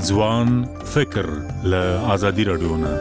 ځوان فکر له آزادي رادیو نه.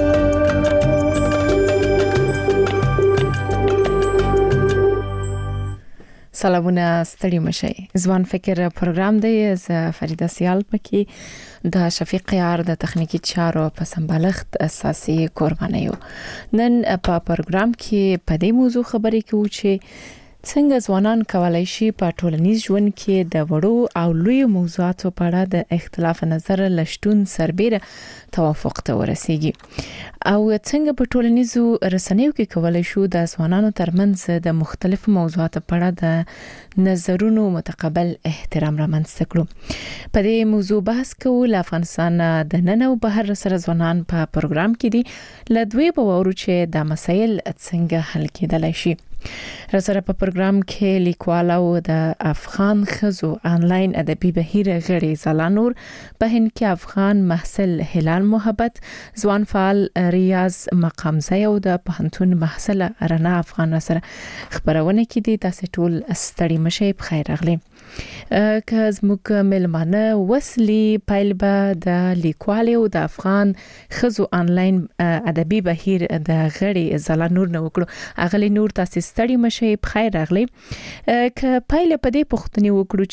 سلامونه، ستړي مشئ. ځوان فکر پروګرام دی. ز فریده سیال پکې د شفیق یار د تخنیکی چارو په سمبالښت اساسي قرباني یو. نن په پروګرام کې په دې موضوع خبرې کوو چې څنګه ځوانان کولای شي په ټولنیز ژوند کې د وړو او لوی موضوعاتو په اړه د اختلاف نظر لشتون سربېره توافق ته ورسیږي، او څنګه په ټولنیزو رسنیو کې کولای شو د ځوانانو ترمنځ د مختلفو موضوعاتو په اړه د نظرونو متقابل احترام رامنځته کړو. په دې موضوع بحث کوو. له افغانستان د نن او بهر سره ځوانان په پروګرام کې دي. له دوی به وورو چې د مسایل څنګه حل کېدلای شي. رسره په پروګرام کې لیکوال او د افغان خزو آنلاین ادبي بهیر غړي زلانور، په هند کې افغان محصل هلال محبت، ځوان فعال ریاض مقامزی او د پوهنتون محصل رنا افغان سره خبرونه کې دي. تاسو ټول ستړي مشئ، بخیر راغلی. که زموږ ملمانه وسلی پایلبه د لیکوال او د افغان خزو آنلاین ادبي بهیر د غړي زلانور نو وکړو. اغلی نور تاسو ستړي مشئ، بخیر راغلی. که پایله په دې پوښتنه وکړو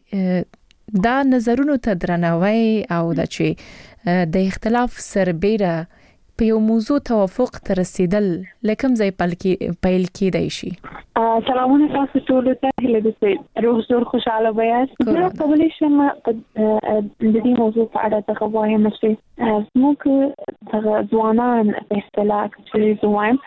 چې دا نظرونو ته درناوی او د چې د اختلاف سربېره په یو موضوع توافق ته رسیدل لکم ځای پیل کېدای شي. سلامونه تاسو ټول ته، هله دې روح زور خوشاله وایاست. زه کولی شم د دې موضوع په اړه څه وایم چې موږ د ځوانان په اصطلاح کې زوایم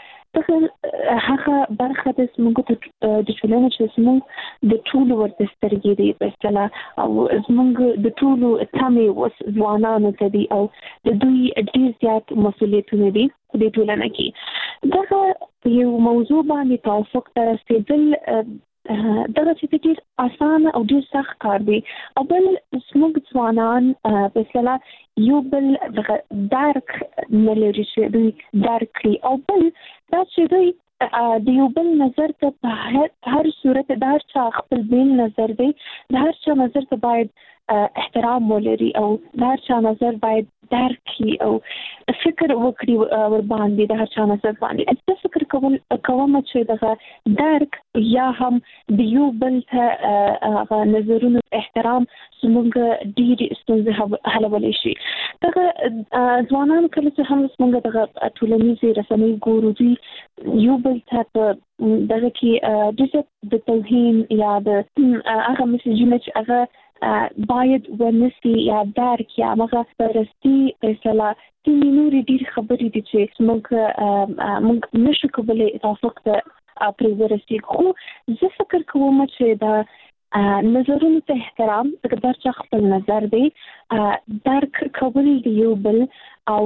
هغه برخه د زموږ د ټولنې چې زموږ د ټولو ورته سترګې دي په اصطلاح، او زموږ د ټولو تمې وس ځوانانو ته دي، او د دوی ډېر زیات مسؤلیتونه دي په دې ټولنه کې. دغه یو موضوع باندې توافق ته رسیدل دغه چې ډېر اسانه او ډېر سخت کار دی. او بل زموږ ځوانان په اصطلاح یو بل دغه درک نه لري چې دوی درک کړي، او بل دا چې دوی د یو بل نظر ته په هر صورت د هر چا خپل بیل نظر دی، د هر چا نظر ته باید احترام ولري، او د هر چا نظر باید درک کړي او فکر وکړي ور باندې د هر چا نظر باندې. زه فکر کوم چې دغه درک یا هم د یو بل ته نظرونو احترام زموږ ډېرې ستونزې حلولی شي. دغه ځوانان کله چې هم زموږ دغه ټولنیزې رسنۍ ګورو، دوی یو بل ته په دغه کې ډېر د توهین یا د هغه میسیجونه چې هغه باید ونسي یا درک یا هغه پرستی اصطلاح کې نورې ډېرې خبرې دي چې موږ نشو کولی توافق ته پرې ورسېږو. خو زه فکر کوم چې د نظرونو ته احترام، د هر چا خپل نظر دی، درک کول د یو بل، او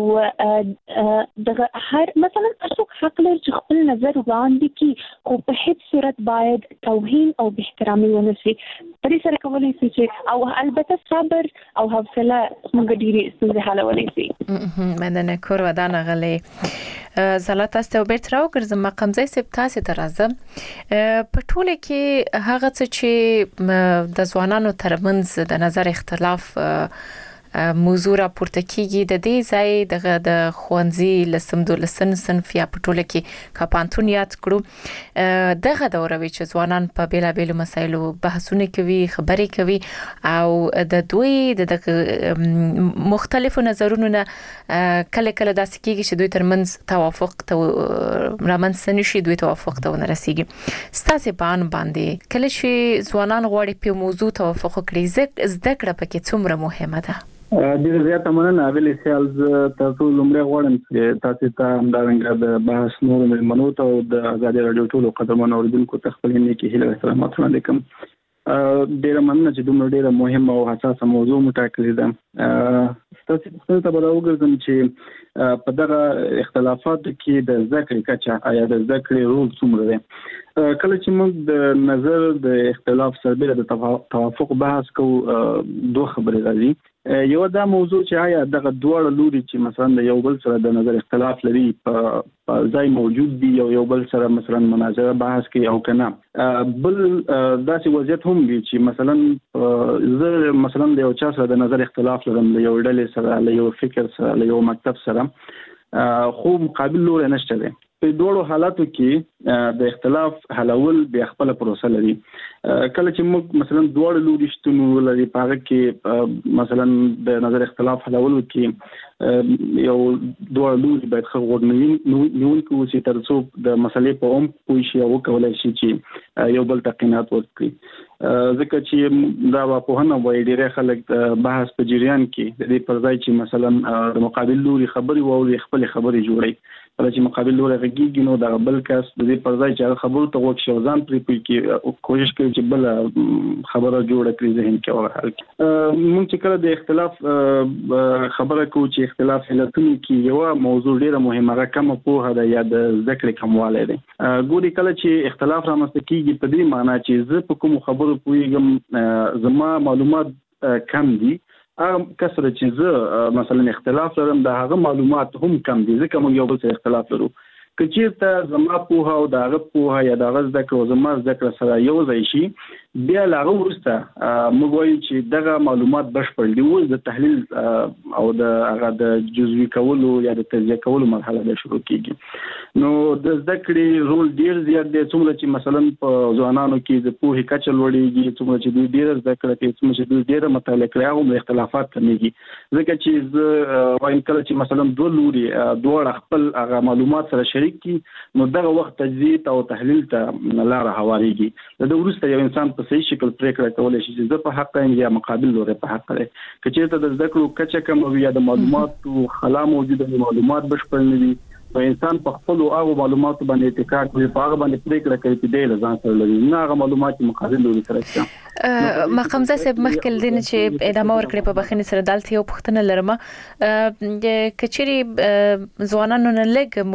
دغه هر مثلا څوک حق لري چې خپل نظر وړاندې کړي، خو په هیڅ صورت باید توهین او بې احترامي ونه شي. په دې سره کولی شي چې او البته صبر او حوصله موږ ډېرې ستونزې حلولی شي. مننه کور ودان غلي زلا تاسو ته بیرته راوګرځم. مقامزی سپ تاسو ته راځم. په ټوله کې هغه څه چې د ځوانانو ترمنځ د نظر اختلاف موضوع راپورته کیږي، د دې ځای د خوانزي لسم دولسن صنف یا په ټوله کې کاپانتون یاد کړو. دغه دوروي چې ځوانان په بیلابېلو مسایلو بحثونه کوي، خبرې کوي، او د دوی د مختلفو نظرونو نه کله کله داسې کیږي چې دوی ترمنځ توافق ته رامنځته نشي، دوی توافق ته ونه رسیږي. ستاسو په باندې کله چې ځوانان غواړي په موضوع توافق وکړي، زده کړه پکې څومره مهمه ده؟ ډېر زیات مننه. اولی سیال تاسو لومړی غواړم چې تاسو ته همدارنګه د بحث نورو مېلمنو ته او د ازادي رادیو ټولو قدرمنو اوریدونکو ته خپل نیکې هیلې او احترامات وړاندې کوم. ډېره مننه چې دومره ډېره مهمه او حساسه موضوع مو ټاکلې ده. تاسو ته به راوګرځم چې په دغه اختلافاتو کې د زده کړې کچه، آیا د زده کړې رول څومره دی؟ کله چې موږ د نظر د اختلاف سره د توافق بحث کوو دوه خبرې راځي. یو دا موضوع چې آیا دغه دوه لوري چې مثلا د یو بل سره د نظر اختلاف لري په ځای موجود دي یو بل سره مثلا مناظره بحث کوي او کنه، بل داسې وضعیت هم وي چې مثلا زه مثلا د یو چا سره د نظر اختلاف لرم، له یو ډلې سره، له یو فکر سره، له یو مکتب سره، خو مقابل لوري نشته دی. په دوړو حالاتو کې د اختلاف حلول به خپل پروسه لري. کله چې موږ مثلا دوړو لوري شتون ولري په هغه کې مثلا د نظر اختلاف حلول کې یو دوړو لوري باید خو نیول کوو چې ترڅو د مسلې په عمق پوه شي او کولای شي چې یو بل تقینات ورکړي. ځکه چې دا په هنه وایي ډېر خلک د بحث په جریان کې د دې پر ځای چې مثلا د مقابل لوري خبري ووري خپل خبري جوړي، کله چې مقابل لوري غږیږي نو د بل کس د دې پر ځای چې خبرو ته وکړي ځان پرې پوي کې کوشش کوي چې بل خبره جوړه کړي ذهن کې او حل کې. موږ چې کله د اختلاف خبره کوو چې اختلاف علتونه کې یو موضوع ډیره مهمه ده، کوم په هدا یا د ذکر کمواله ده. ګوري کله چې اختلاف رامنځته کیږي په دې معنی چې زه په کوم خبرو پويګم زما معلومات کم دي، کسره چې زه مثلا اختلاف لرم د هغه معلومات هم کم دي، ځکه موږ یو بل سره اختلاف لرو. که چیرته زما پوها او د هغه پوها یا د هغه ذکر او زما ذکر سره یو ځای شي، بیا لاغه ورسته موږ وایو چې دغه معلومات بشپړ دي. اوس د تحلیل او د هغه د جزوي کولو یا د تجزیه کولو مرحله به شروع کیږي. نو د ذکر رول ډیر زیات دی، څومره چې مثلا په ځوانانو کې د پوهې کچه لوړیږي، څومره چې دوی ډیر ذکر کوي، څومره چې دوی ډیر مطالعه کوي، هغه اختلافات کمیږي. ځکه چې وایم کله چې مثلا دوه لوري دوه خپل هغه معلومات سره شریک کی، نو دغه وخت تجزیه او تحلیل ته لار هواريږي. د ورسته یو انسان په صحیح شکل پریکړه کولای شي چې زه په حق یم یا مقابل لوري په حق لري. کچې ته د ذکر کچه کم او یا د معلوماتو خلا موجوده د معلومات بشپړ نه وي، په انسان په خپل او معلوماتو باندې اتکا کوي، په هغه باندې پریکړه کوي چې د ځان سره لري، نه هغه معلومات مقابل لوري سره شته. مقامزه صاحب مخکل دین چې ادامه ورکړي په بخښنې سره دالته یو پښتنه لرمه کچري ځوانانو نه لګ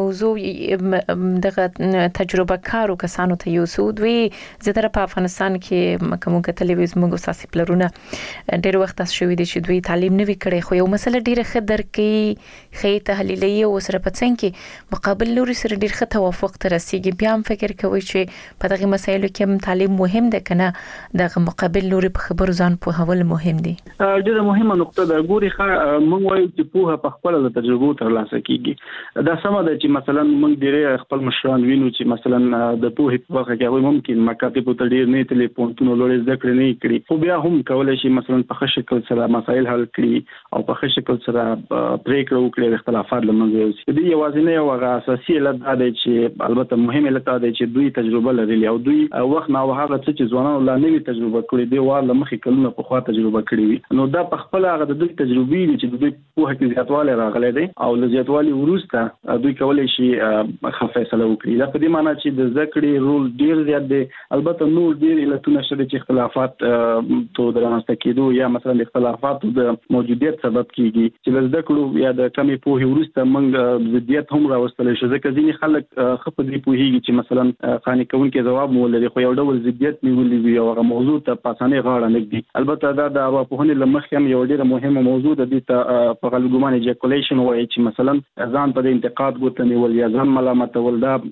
موضوع دغه تجربه کارو کسانو ته یو سود وی زیاتره په افغانستان کې کومه تلویزیون موږ اساسي پلرونه ډېر وخت تاسو شوې دي چې دوی تعلیم نه وکړي، خو یو مسله ډیره خدر کې خې تحلیلي او سره پڅن کې مقابل لوري سره ډیر ښه توافق تر رسیدي. بیا هم فکر کوي چې په دغه مسایلو کې تعلیم مهم ده کنه دغه مقابل لوري په خبرو ځان په هول مهم دي. ډیره مهمه نقطه ده. ګوري موږ وایو چې په خپل له تجربو تر لاسه کیږي. دا سم ده چې مثلا موږ ډیره خپل مشران وینو چې مثلا د پوهې په وخت کې ممکن مکاتب ته ډیر نه ټلیفونونو لوري ذکر نه کړي، خو بیا هم کولای شي مثلا په ښه شکل سره مسایل حل کړي او په ښه شکل سره پریکړه وکړي، اختلافات لمنځه یوسي. دې یوازې یو اساسي علت دا دی چې البته مهم علت دا دی چې دوی تجربه لري او دوی وخت نه هغه څه چې ځوانانو لا نوې تجربه کړې دی واه لمخې کلونه په خوا تجربه کړې وي، نو دا په خپل هغه د دوی تجربې دي چې دوی په هغه کې زیاتوالی راغلی دی او له زیاتوالي وروسته دوی کولای شي فیصله وکړي. دا په دې معنی چې د ذکر رول ډیر زیات دی. البته نور ډیر علتونه شته چې اختلافات تو درناسته کېدو یا مثلا اختلافات د موجودیت سبب کیږي چې د ذکر یا د کمی پوهې وروسته موږ ضدیت هم راوستل شي. ځکه ځینې خلک خپل دې پوهیږي چې مثلا خاني کوونکې جواب مو لري خو یو ډول ضدیت نیولې وي او هغه موضوع ته پاسانه غاړه نګدي. البته دا د ارواپوهنې لمخې هم یو ډیره مهمه موضوع ده. د په غالب ګمان ایجاکولیشن وایي چې مثلا ځان په انتقاد ګوته نیول یا ځان ملامتول دا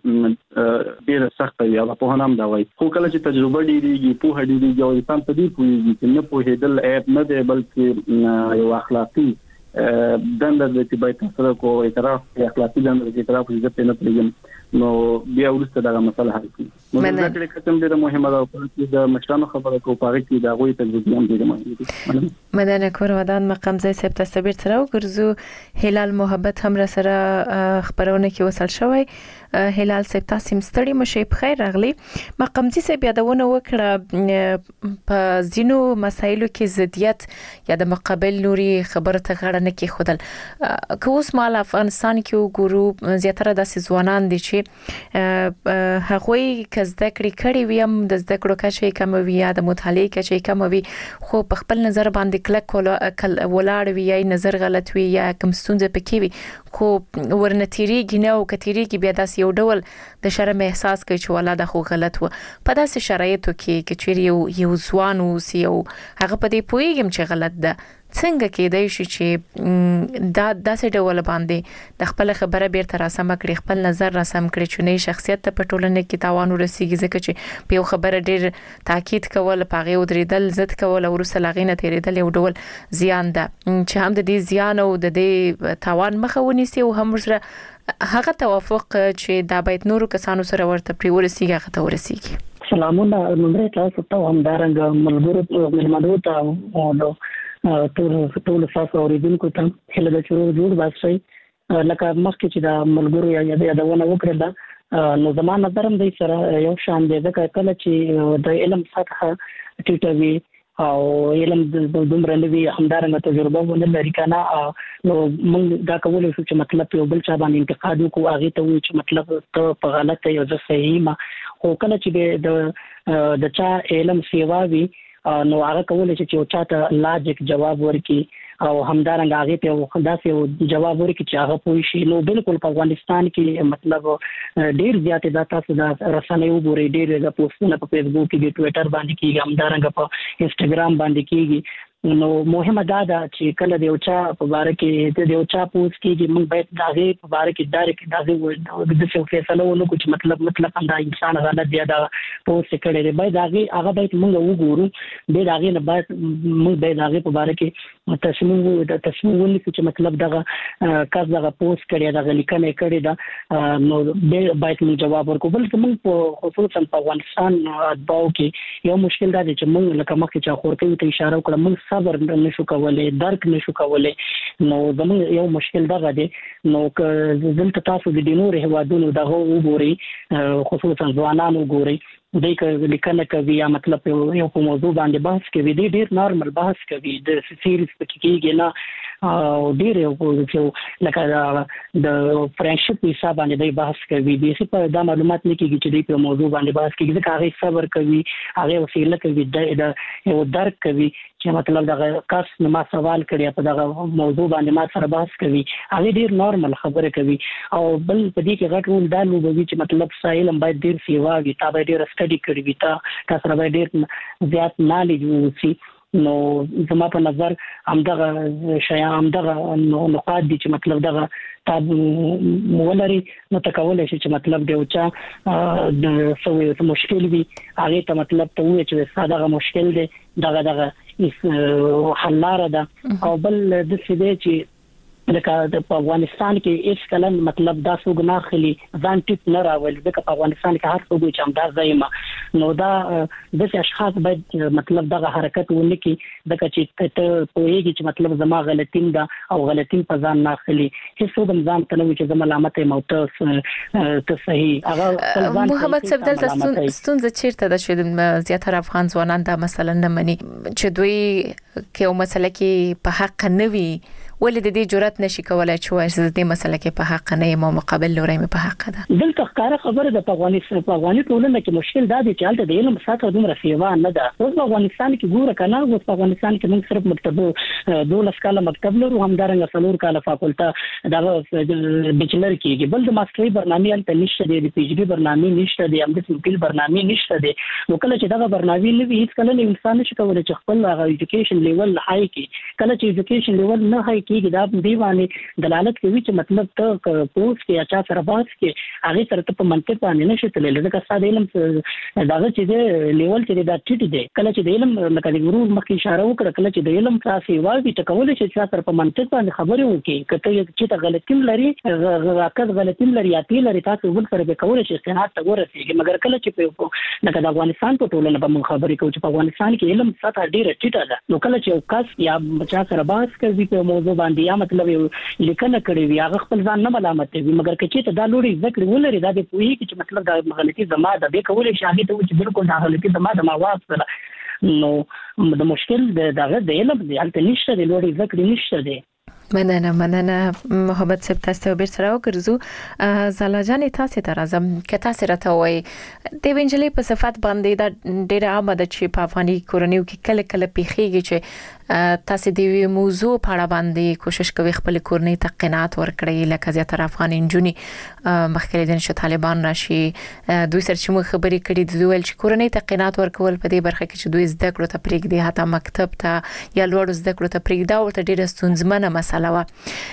ډیره سخت وي. ارواپوهنه هم دا وایي. خو کله چې تجربه ډیریږي پوهه ډیریږي او انسان په دې پوهیږي چې نه پوهېدل عیب نه دی بلکې یو اخلاقي دنده د چې باید سره کو اعتراف اخلاقي دنده د اعتراف عزت نه پرېږم نو بیا ورسته دا مسله حل کړي. نو دا کله ډیره مهمه ده چې د مشرانو خبره کو پاره کې دا غوي تجربه هم ډیره مهمه ده. مدنه کور ودان مقام ځای سپ تصویر تر او ګرځو هلال محبت هم را سره خبرونه کې وصل شوی. هلال سپ تاسو مستړي مشه په خیر راغلی. مقام ځای سپ یادونه وکړه په زینو مسایلو کې ضدیت یا د مقابل لوري خبره ته غاړه نه کې خودل. که اوس مال افغانستان کې وګورو زیاتره د ځوانان دي چې چې هغوی کزده کړي وي هم د زده کړو کچې کم وي یا د مطالعې کچې کم وي خو په خپل نظر باندې کلک ولاړ وي یا نظر غلط وي یا کوم ستونزه پکې وي خو ورنتيريږي نه او کتيريږي بیا داس یو ډول د شرم احساس کوي چې ولاده خو غلط و په داسې شرایطو کې چې یو ځوان اوسي او هغه په دې پوهیږم چې غلط ده څنګه کېدای شي چې دا داسې ډول باندې د خپل خبره بیرته راسم کړي خپل نظر راسم کړي چې نه شخصیت ته په ټولنه کې تاوان ورسیږي ځکه چې په یو خبره ډیر تاکید کول پاغه ودریدل زد کول او رسلاغینه تیریدل یو ډول زیان ده چې هم د دې زیان او د دې تاوان مخه ونیسي او هم سره هغه توافق چې دا باید نورو کسانو سره ورته پری ورسیږي هغه ته ورسیږي. سلامونه نمبر تاسو ته همدارنګ ملګرو ملمنو ته او ټول تاسو اوریدونکو ته هله د چورو جوړ باسي لکه مخکې چې دا ملګرو یا دونه وکړه دا نو زموږ نظر هم د سره یو شان دی ځکه کله چې د علم سطح ټیټوي او علم د دومره نوي همدارنګه تجربه ونه لري کنه نو موږ دا کولای شو چې مطلب یو بل چا باندې انتقاد وکړو هغه ته وایي چې مطلب ته په غلطه یو ځای صحیح ما خو کله چې د چا علم سیوا وي نو هغه کولای شي چې چاته لاجیک جواب ورکړي او همدارنګه هغه ته داسې جواب ورکړي چې هغه پوه شي نو بالکل په افغانستان کې مطلب ډیر زیات د تاسو د رسنیو وګورئ ډیر د پوسټونه په فیسبوک کې ټوئیټر باندې کیږي همدارنګه په انستګرام باندې کیږي نو مهمه دا ده چې کله د یو چا په باره کې د یو چا پوسټ کیږي موږ باید داغه په باره کې ډایرکټ داغه د څه فیصله ونکړو چې مطلب دا انسان غلط دی دا پوسټ کړي دی باید هغه باید موږ وګورو د هغه نه باید موږ باید هغه په باره کې تصمیم ونیسو چې مطلب دغه کار دغه پوسټ کړي دغه لیکنه کړي دا نو باید موږ جواب ورکړو بلکې موږ په خصوصا په افغانستان اتباعو کې یو مشکل دا دی چې موږ لکه مخکې چې خورته ته اشاره وکړه موږ صبر نشو کولای درک نشو کولای نو زموږ یو مشکل دغه دی نو دلته تاسو د نورو هوادونو دغه وګورئ خصوصا ځوانانو وګورئ د لیکنه کوي یا مطلب یو په موضوع باندې بحث کوي ډیر نارمل بحث کوي د سیریز پکې کېږي نه او ډیر یو لکه د فرندشپ حساب باندې بحث کوي د څه په دا معلومات نه کېږي چې د په موضوع باندې بحث کوي ځکه هغه صبر کوي هغه وسیله کوي د یو درک کوي چې مطلب دغه کس نو ما سوال کړی په دغه موضوع باندې ما سره بحث کوي هغه ډیر نارمل خبره کوي او بل په دې کې غټ رول دا لوبوي چې مطلب سایلم باید ډیر سیوا وي تا باید ډیر سټډي کړی وي تا سره باید ډیر زیات نالج وي نو زما په نظر همدغه شیان همدغه نقاط دي چې مطلب دغه تاب ولري نو تکول شي چې مطلب دی او چا د سوي مشکل وي هغه ته مطلب ته وي چې ساده مشکل دی دغه حل لاره ده او بل د څه دی چې لکه په افغانستان کې هیڅ کله مطلب دا څو ګناه خلی ځان ټیټ نه راول ځکه په افغانستان کې هر څوک چې همدا ځایما نو دا د اشخاص باید مطلب دغه حرکت ونه کی دغه چې ته پوهیږي چې مطلب زما غلطین ده او غلطین په ځان نه خلی هیڅ څوک ځان ته نه چې زما ملامت موته ته صحیح هغه محمد صفدل ستونزه چیرته ده چې زیاتره افغان ځوانان دا مثلا نه مني چې دوی کې یو مسله کې په حق نه وي ولې د دې جرأت نشي کولای چې وایي چې د دې مسله کې په حق نه یم او مقابل لوري مې په حق ده دلته ښکاره خبره ده په افغاني ټولنه کې مشکل دا دی چې هلته د علم سطح دومره سیوا نه ده اوس په افغانستان کې ګوره کنه اوس په افغانستان کې موږ صرف مکتب 12 کاله مکتب لرو همدارنګه څلور کاله فاکولټه دا بیچلر کېږي بل د ماستري برنامه هلته نشته دی د پی ایچ ډي برنامه نشته دی هم د سمپل برنامه نشته دی نو کله چې دا برنامه نه وي هیڅ کله انسان نشي کولای چې خپل هغه ایجوکیشن لیول هاي کړي کله چې ایجوکیشن لیول نه هاي کېږي دا دی باندې دلالت کوي چې مطلب ته پوسټ کې اچا سره باس کې هغه سره په منطق باندې نشي تللی ځکه ساده علم داغه چې دی لیول چې دا ټیټ دی کله چې د علم لکه د ګورو مخکې اشاره وکړه کله چې د علم تاسو واوي ته کولای شي چې سره په منطق باندې خبرې وکړي کته چې ته غلطیم لري راکد غلطیم لري یا تی لري تاسو ول سره به کولای شي استناد ته ورسیږي مګر کله چې په لکه د افغانستان په ټولنه به موږ خبرې کوو چې په افغانستان کې علم سطح ډیره ټیټه ده نو کله چې یو کس یا بچا سره باس کوي په موضوع باندې یا مطلب یو لیکنه کړی وي هغه خپل ځان نه ملامت وي مګر کچې ته دا لوري ذکر ولري دا د پوهی چې مطلب دا غلطي زما د به کولای شي هغه ته چې بالکل دا غلطي زما د ماواز سره نو د مشکل دغه د علم د الته نشته د لوري ذکر نشته دی مننه محمد صاحب تاسو به سره وګرځو زالا جان تاسو ته راځم که تاسو راته وای د وینجلې په صفات باندې دا ډېر عام ده چې په افغاني کورنیو کې کله کله پیخيږي چې تاسو د وی موضوع په اړه باندې کوشش کوي خپل کورنۍ ته قناعت ورکړي لکه زیاتره افغان انجونی مخکې دین چې طالبان راشي دوی سره چې موږ خبرې کړې د دوی چې کورنۍ ته قناعت ورکول په دې برخه کې چې دوی زده کړو ته پرېږدي حتی مکتب ته یا لوړ زده کړو ته پرېږدي او ته ډېر ستونزمنه مسله و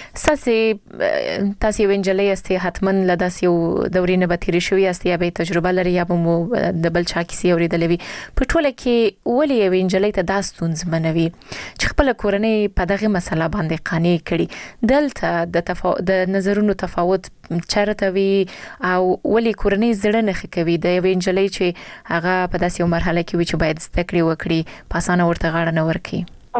تاسو وینجلې استي حتمن لداس یو دورې نه بتیری شوی است یا به تجربه لري یا به مو د بل چا کیسې اوریدلې په ټوله کې ولې وینجلې ته دا ستونزمنه وي چې خپل کورنۍ په دغه مسله باندې قانع کړي دلته د نظرونو تفاوت چرته وي او ولې کورنۍ زړه نه کوي د وینجلې چې هغه په داسې یو مرحله کې وي چې باید زده کړې وکړي په اسانه ورته غاړه نه ورکړي.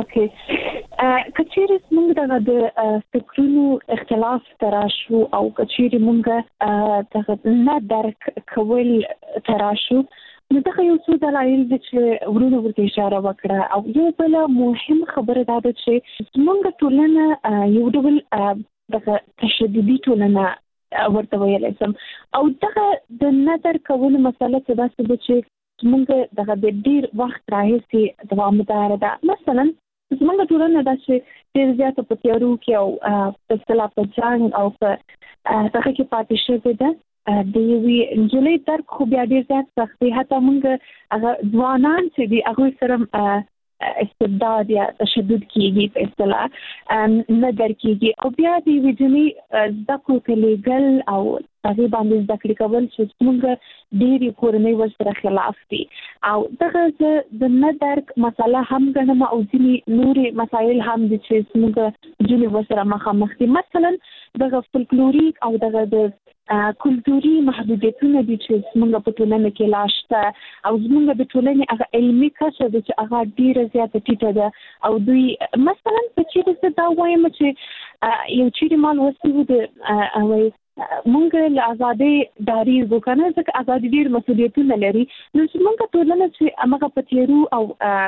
اوکې کچېرې موږ د فکرونو اختلاف تراشو او کچېرې موږ دغه نه درک کول تراشو نو دا یو څه دلایل دي چې ورونه ورته اشاره وکړه او یو بل مهم خبره دا ده چې موږ ټولنه یو ډول دغه تشددي ټولنه ورته ویل سم او دغه د نظر کول مسله څه ده چې موږ دغه د ډیر وخت راهیسې دوامدار ده مثلا زمونږ ټولنه دا چې ډېر زیاته په تیارو کې او په اصطلاح په جنګ او په هغه کې پاتې شوې ده د یوې نجلۍ درک خو بیا ډېر زیات سخت دی حتی موږ هغه ځوانان چې دي هغوی سره استبداد یا تشدد کېږي په اصطلاح نه درک کېږي او بیا د یوې جنۍ زده کړو ته لیږل او هغې باندې زده کړې کول چې موږ ډېرې کورنۍ ورسره خلاف دي او دغه زه د نه درک مسله هم ګڼم او ځینې نورې مسایل هم دي چې موږ جنې ورسره مخامخ دي مثلا دغه فولکلوریک او دغه د کلتوري محدودیتونه دي چې موږ په ټولنه کې لا شته او موږ د ټولنې هغه علمي کچه ده چې هغه ډېره زیاته ټیټه ده او دوی مثلا په چیرې زه دا وایم چې یو چیرې مال وسي و د موږ له ازادۍ ډاري وکنه ځکه ازادي ډېر مسؤلیتونه لري نو چې موږ ټولنه چې هغه په تیرو او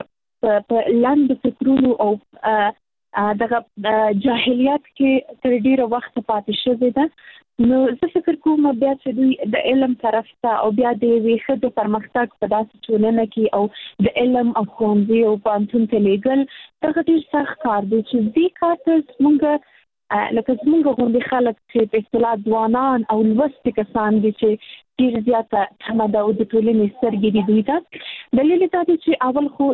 په لاندې فکرونو او دغه جاهلیت کې تر ډېره وخت پاتې شوې ده نو زه فکر کوم بیا چې دوی د علم طرف ته او بیا د یوې ښځې پرمختګ په داسې ټولنه کې او د علم او ښوونځي او پوهنتون ته لیږل دغه ډېر سخت کار دی چې دې کار ته موږ لکه زموږ غوندې خلک چې په اصطلاح ځوانان او لوستي کسان دي چې ډېر زیاته تمه ده او د ټولنې سترګې دي دوی ته دلیل دا دی چې اول خو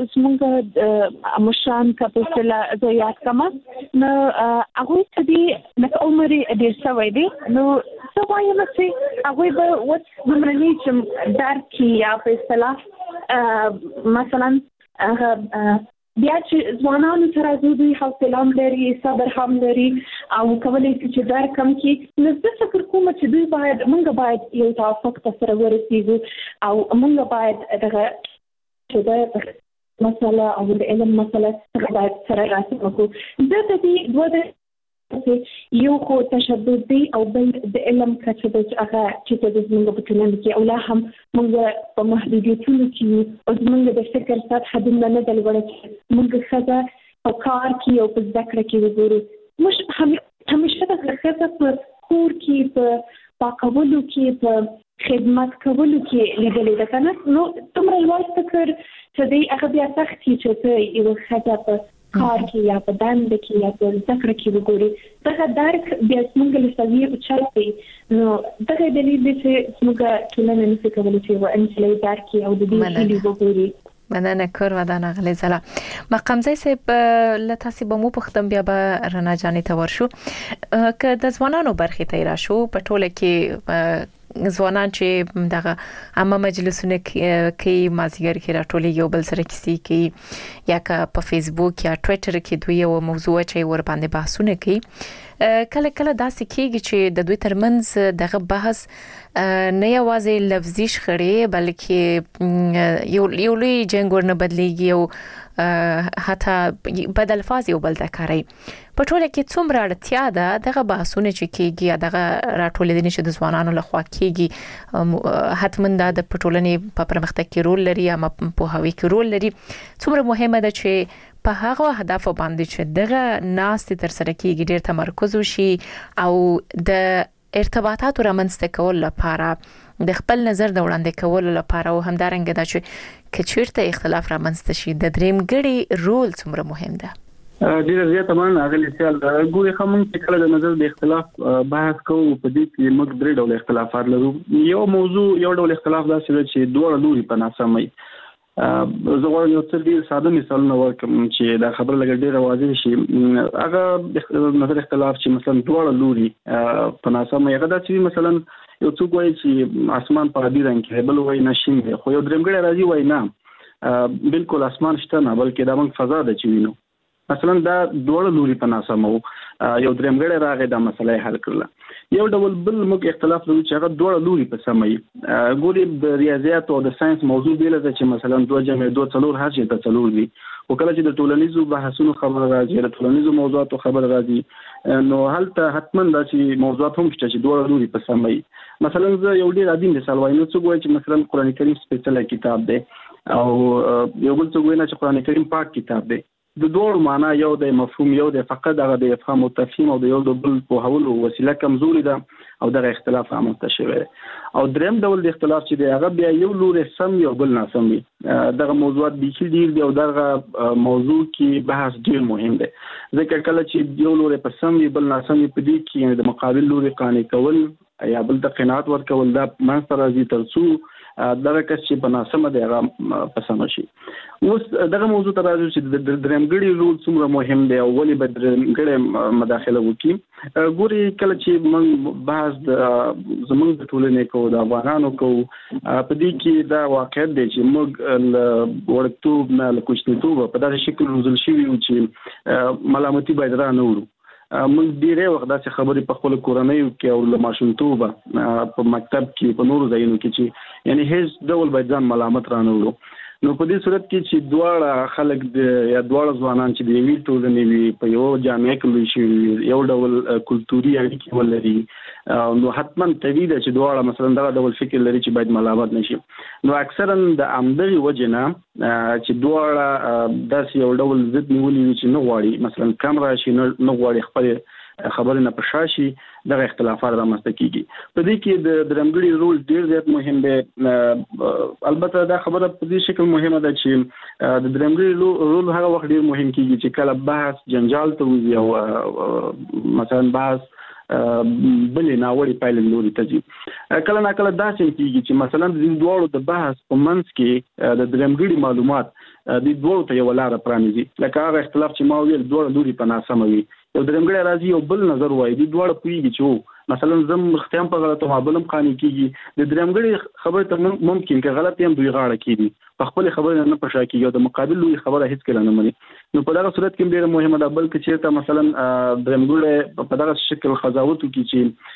زموږ مشران که په اصطلاح زه یاد کړم نو هغوی ته دي لکه عمر یې ډېر شوی دی نو زه وایم چې هغوی به اوس دومره نه چې درک کړي یا په اصطلاح مثلا هغه بیا چې ځوانانو سره دوی حوصله هم لري صبر هم لري او کولی شي چې درک هم کړي نو زه فکر کوم چې دوی موږ باید یو توافق ته سره ورسېږو او موږ باید دغه چې د مسله او د علم مسله باید سره راسم وکړو زه د دې دوه یو خو تشدد دی او بل د علم کچه د هغه چې د زموږ په ټولنه کې او لا هم موږ په محدودیتونو کې او زموږ د فکر سطحه دومره نه ده لوړه چې موږ ښځه په کار کې او په زده کړه کې وګورو موږ همیشه د ښځه په کور کې په پاکولو کې په خدمت کولو کې لیدلې ده که نه نو دومره لوړ فکر چې دی هغه بیا سخت وي چې ته یوه ښځه په کار کې یا په دنده کې یا په زده کړه کې وګوري دغه درک بیا زموږ له سویې اوچت دی نو دغه دلیل دی چې زموږ ټولنه نشي کولی چې یوه نجلۍ درک کړي او د دې هیلې وګوري. مننه کور ودان غلی زلا مقامزی صاحب له تاسو به مو پختم بیا به رنا جانې ته ورشو که د ځوانانو برخې ته راشو په ټوله کې ځوانان چې دغه عامه مجلسونه کې مازیګر کې راټولي یو بل سره کیسې کوي یا که په فیسبوک یا ټوئیټر کې دوی یو موضوع چې ور باندې بحثونه کوي کله کله داسې کېږي چې د دوی ترمنځ دغه بحث نه یوازې لفظي شخړې بلکې یو لوی جنګ ورنه بدلیږي او حتی بدل الفاظ یو بل تکاري په ټوله کې څومره اړتیا ده دغه بحثونه چې کیږي دغه راټولېدنې چې د ځوانانو لخوا کیږي حتمن دا د پټولنې په پرمختګ کې رول لري یا په هوی کې رول لري څومره مهمه ده چې په هغه هدف باندې چې دغه ناس تر سره کیږي ډېر تمرکز وشي او د ارتباطات رامنځته کول لپاره د خپل نظر د وړاندې کول لپاره او همدارنګه دا چې کچیرته اختلاف رامنځته شي د درېمګړي رول څومره مهم ده ډیر زیات مننه غلی سیال ګوري خمون چې کله د نظر د اختلاف بحث کوو په دې کې موږ درې ډول اختلافات لرو یو موضوع یو ډول اختلاف دا چې دوه لوري په ناسمي زه غواړم یو څه ډیر ساده مثالونه ورکړم چې دا خبره لګ ډیره واضح شي هغه نظر اختلاف چې مثلا دوه لوري په ناسمي هغه دا چې مثلا یو څوک وایي چې اسمان په دې رنګ کې بل وایي نشین خو یو درېمګړی راځي وایي نه بالکل اسمان شته نه بلکې دا موږ فضا ده چې وینو مثلا دا دوه لوري په ناسمو یو درېمګړی راغی دا مسله حل کړل یو ډول بل موږ اختلاف لرو چې هغه دوه لوري په سمي ګوري د ریاضیات او د ساينس موضوع بیل ده چې مثلا 2 جمع 2 څلور هر شي ته څلور دي او کله چې د ټولنیزو بحثونو خبر راځي د ټولنیزو موضوعاتو خبر راځي نو هلته حتما دا چې موضوعات هم شته چې دوه لوري په سمي مثلا زه یو ډیر عادي مثال وایم نو څه وایي چې مثلا قران کریم سپیشل کتاب دی او یو بل څه وایي چې قران کریم پاک کتاب دی د دوه معنا یو د مفهوم یو د فقط هغه د افهام او تفهیم او د یو د بل په حول وسیله کمزوري ده او د اختلاف رامنځته شوی او دریم ډول د اختلاف چې دی هغه بیا یو لوري سم یو بل ناسم دي دغه موضوعات بیخي ډیر دي او دغه موضوع کې بحث ډیر مهم دی ځکه کله چې یو لوري په سم بل ناسم په دې کې د مقابل لوري قانع کول یا بل ته قناعت ورکول دا منځ راځي ترڅو دغه کس چې په ناسمه دی هغه پسند شي اوس دغه موضوع ته راځو چې د درېمګړي رول څومره مهم دی او ولې به درېمګړي مداخله وکړي ګوري کله چې موږ بحث زموږ د ټولنې کوو د افغانانو کوو په دې کې دا واقعیت دی چې موږ ورکتوب نه له کوچنیتوب په داسې شکل روزل شوي یو چې ملامتي باید را نه وړو موږ ډیره وخت داسې خبرې په خپل کورنۍ کې او له ماشومتوبه په مکتب کې په نورو ځایونو کې چې یعنی هیڅ ډول باید ځان ملامت را نه وړو نو په دې صورت کې چې دواړه خلک یا دواړه ځوانان چې د یوې ټولنې وي په یو جامعه کې لوي شي یو ډول کلتوري اړیکې ولري نو حتما طبیعي ده چې دواړه مثلا دغه ډول فکر لري چې باید ملامت نشي نو اکثرا د عمدغي وجنه چې دواړه داسې یو ډول ضد نیولې چې نه غواړي مثلا کم راشي نه غواړي خپل خبره نه پښاشي دغه اختلافات رامنځته کیږي په دې کې د درېمګړي رول ډیر زیات مهم دی البته دا خبره په دې شکل مهمه ده چې د درېمګړي رول هغه وخت ډیر مهم کیږي چې کله بحث جنجال ته وي او مثلا بحث بلې ناوړي پایلې لوري ته ځي کله نه کله داسې کیږي چې مثلا د دوړو د بحث په منځ کې د درېمګړي معلومات د دوړو ته یو لار پرانیزي لکه هغه اختلاف چې ما ویل دوړو لوري په ناسمه وي یو درېمګړی راځي یو بل نظر وایي د دوړو پويږي چې مثلا زم مختم په غلطه معاملم قانې کیږي د درېمګړي خبره ته ممکن کې غلط هم دوی غاړه کیږي په خپل خبره نه پښا کیږي او د مقابل لوی خبره هیڅ کله نه مني نو په دغه صورت کې ډیره مهمه ده بلکې چې مثلا درېمګړی په دغه شکل قضاوت کوي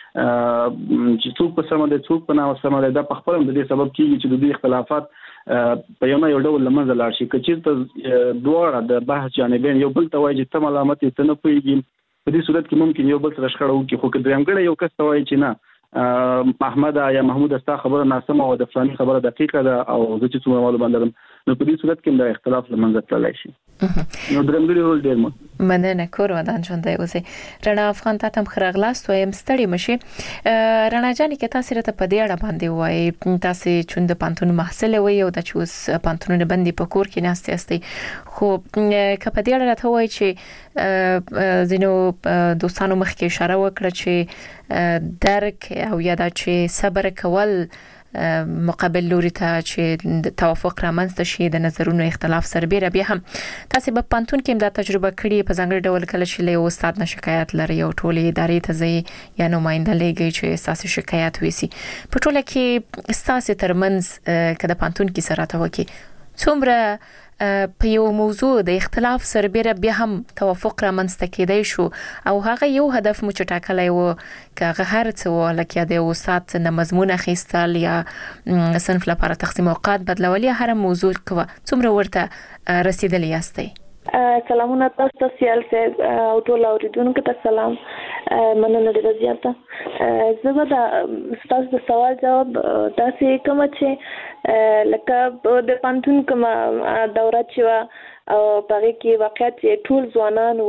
چې څوک په سم ده څوک په ناسمه ده د خپل د دې سبب کیږي چې د دې اختلافات په یو ډول لمنځه لاړ شي چې دوه د بحث جانبین یو بل ته وایي چې تم علامت ته نه پويږي په دې صورت کې ممکن یو بل سره شخړه وکړي خو که درېمګړی یو کس ته وایي چې نه محمد یا محمود استا خبره ناسمه او د فلاني خبره دقیقه ده او زه چې څومره معلومات لرم نو په دې صورت کې د اختلاف لمنځه تللی شي نو درېمګړي رول ډېر مهم مننه کور ودان ژوندۍ اوسې رڼا افغان ته هم خراغلاست وایم ستړي مشي رڼا جانې کې تاسو راته په دې اړه باندې وایي تاسو چوند پانتون محصل وي او د چوس پانتونونه باندې په کور کې ناستې استي خو کله دې اړه راته وایي چې زینو دوستانو مخکې اشاره وکړه چې درک او یاده چې صبر کول مقابل لوري ته چې توافق رامنځته شي د نظرونو اختلاف سربېره بیا هم تاسو په پانتون کې دا تجربه کړې په ځانګړي ډول کله چې له استاد نه شکایت لري او ټولې ادارې ته ځي یا نماینده لګي چې اساسي شکایت وسی په ټوله کې اساسي ترمنځ کله پانتون کې سره تا وکی څومره په یو موضوع د اختلاف سره بیا هم توافق را منځته کېدای شو او هغه یو هدف مو چې ټاکلی و که هر څه و لکه د استاد نه مضمون اخیستل یا صنف لپاره تقسیم اوقات بدلول یا هر موضوع کوه څومره ورته رسیدلی یاستئ؟ سلامونه تاسو ته سیال صاحب او ټول اوریدونکو ته سلام. مننه ډیره زیاته. زه به تاسو د سوال جواب تاسو کوم چې لکه د پانتون کوم دوره چې او پاره کې واقعیت ټول ځوانان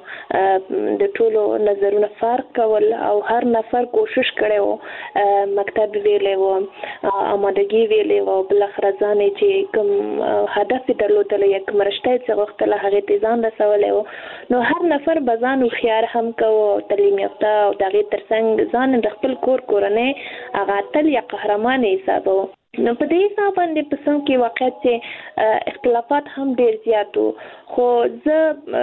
او د ټولو نظرونه فرق کول او هر نفر کوشش کړي مکتب ویلې و آمادګي ویلې و بل خرزانه چې کوم هدف درلودل یا کوم رشته چې وختله هغه تیزان رسولې و نو هر نفر بزان او خيار هم کو تعلیم یافته او دغه ترڅنګ ځان د خپل کورنۍ هغه تل یا قهرمان حسابو. نو په دې حساب باندې په څنګه کې واقعیت چې اختلافات هم ډیر زیات وو خو زه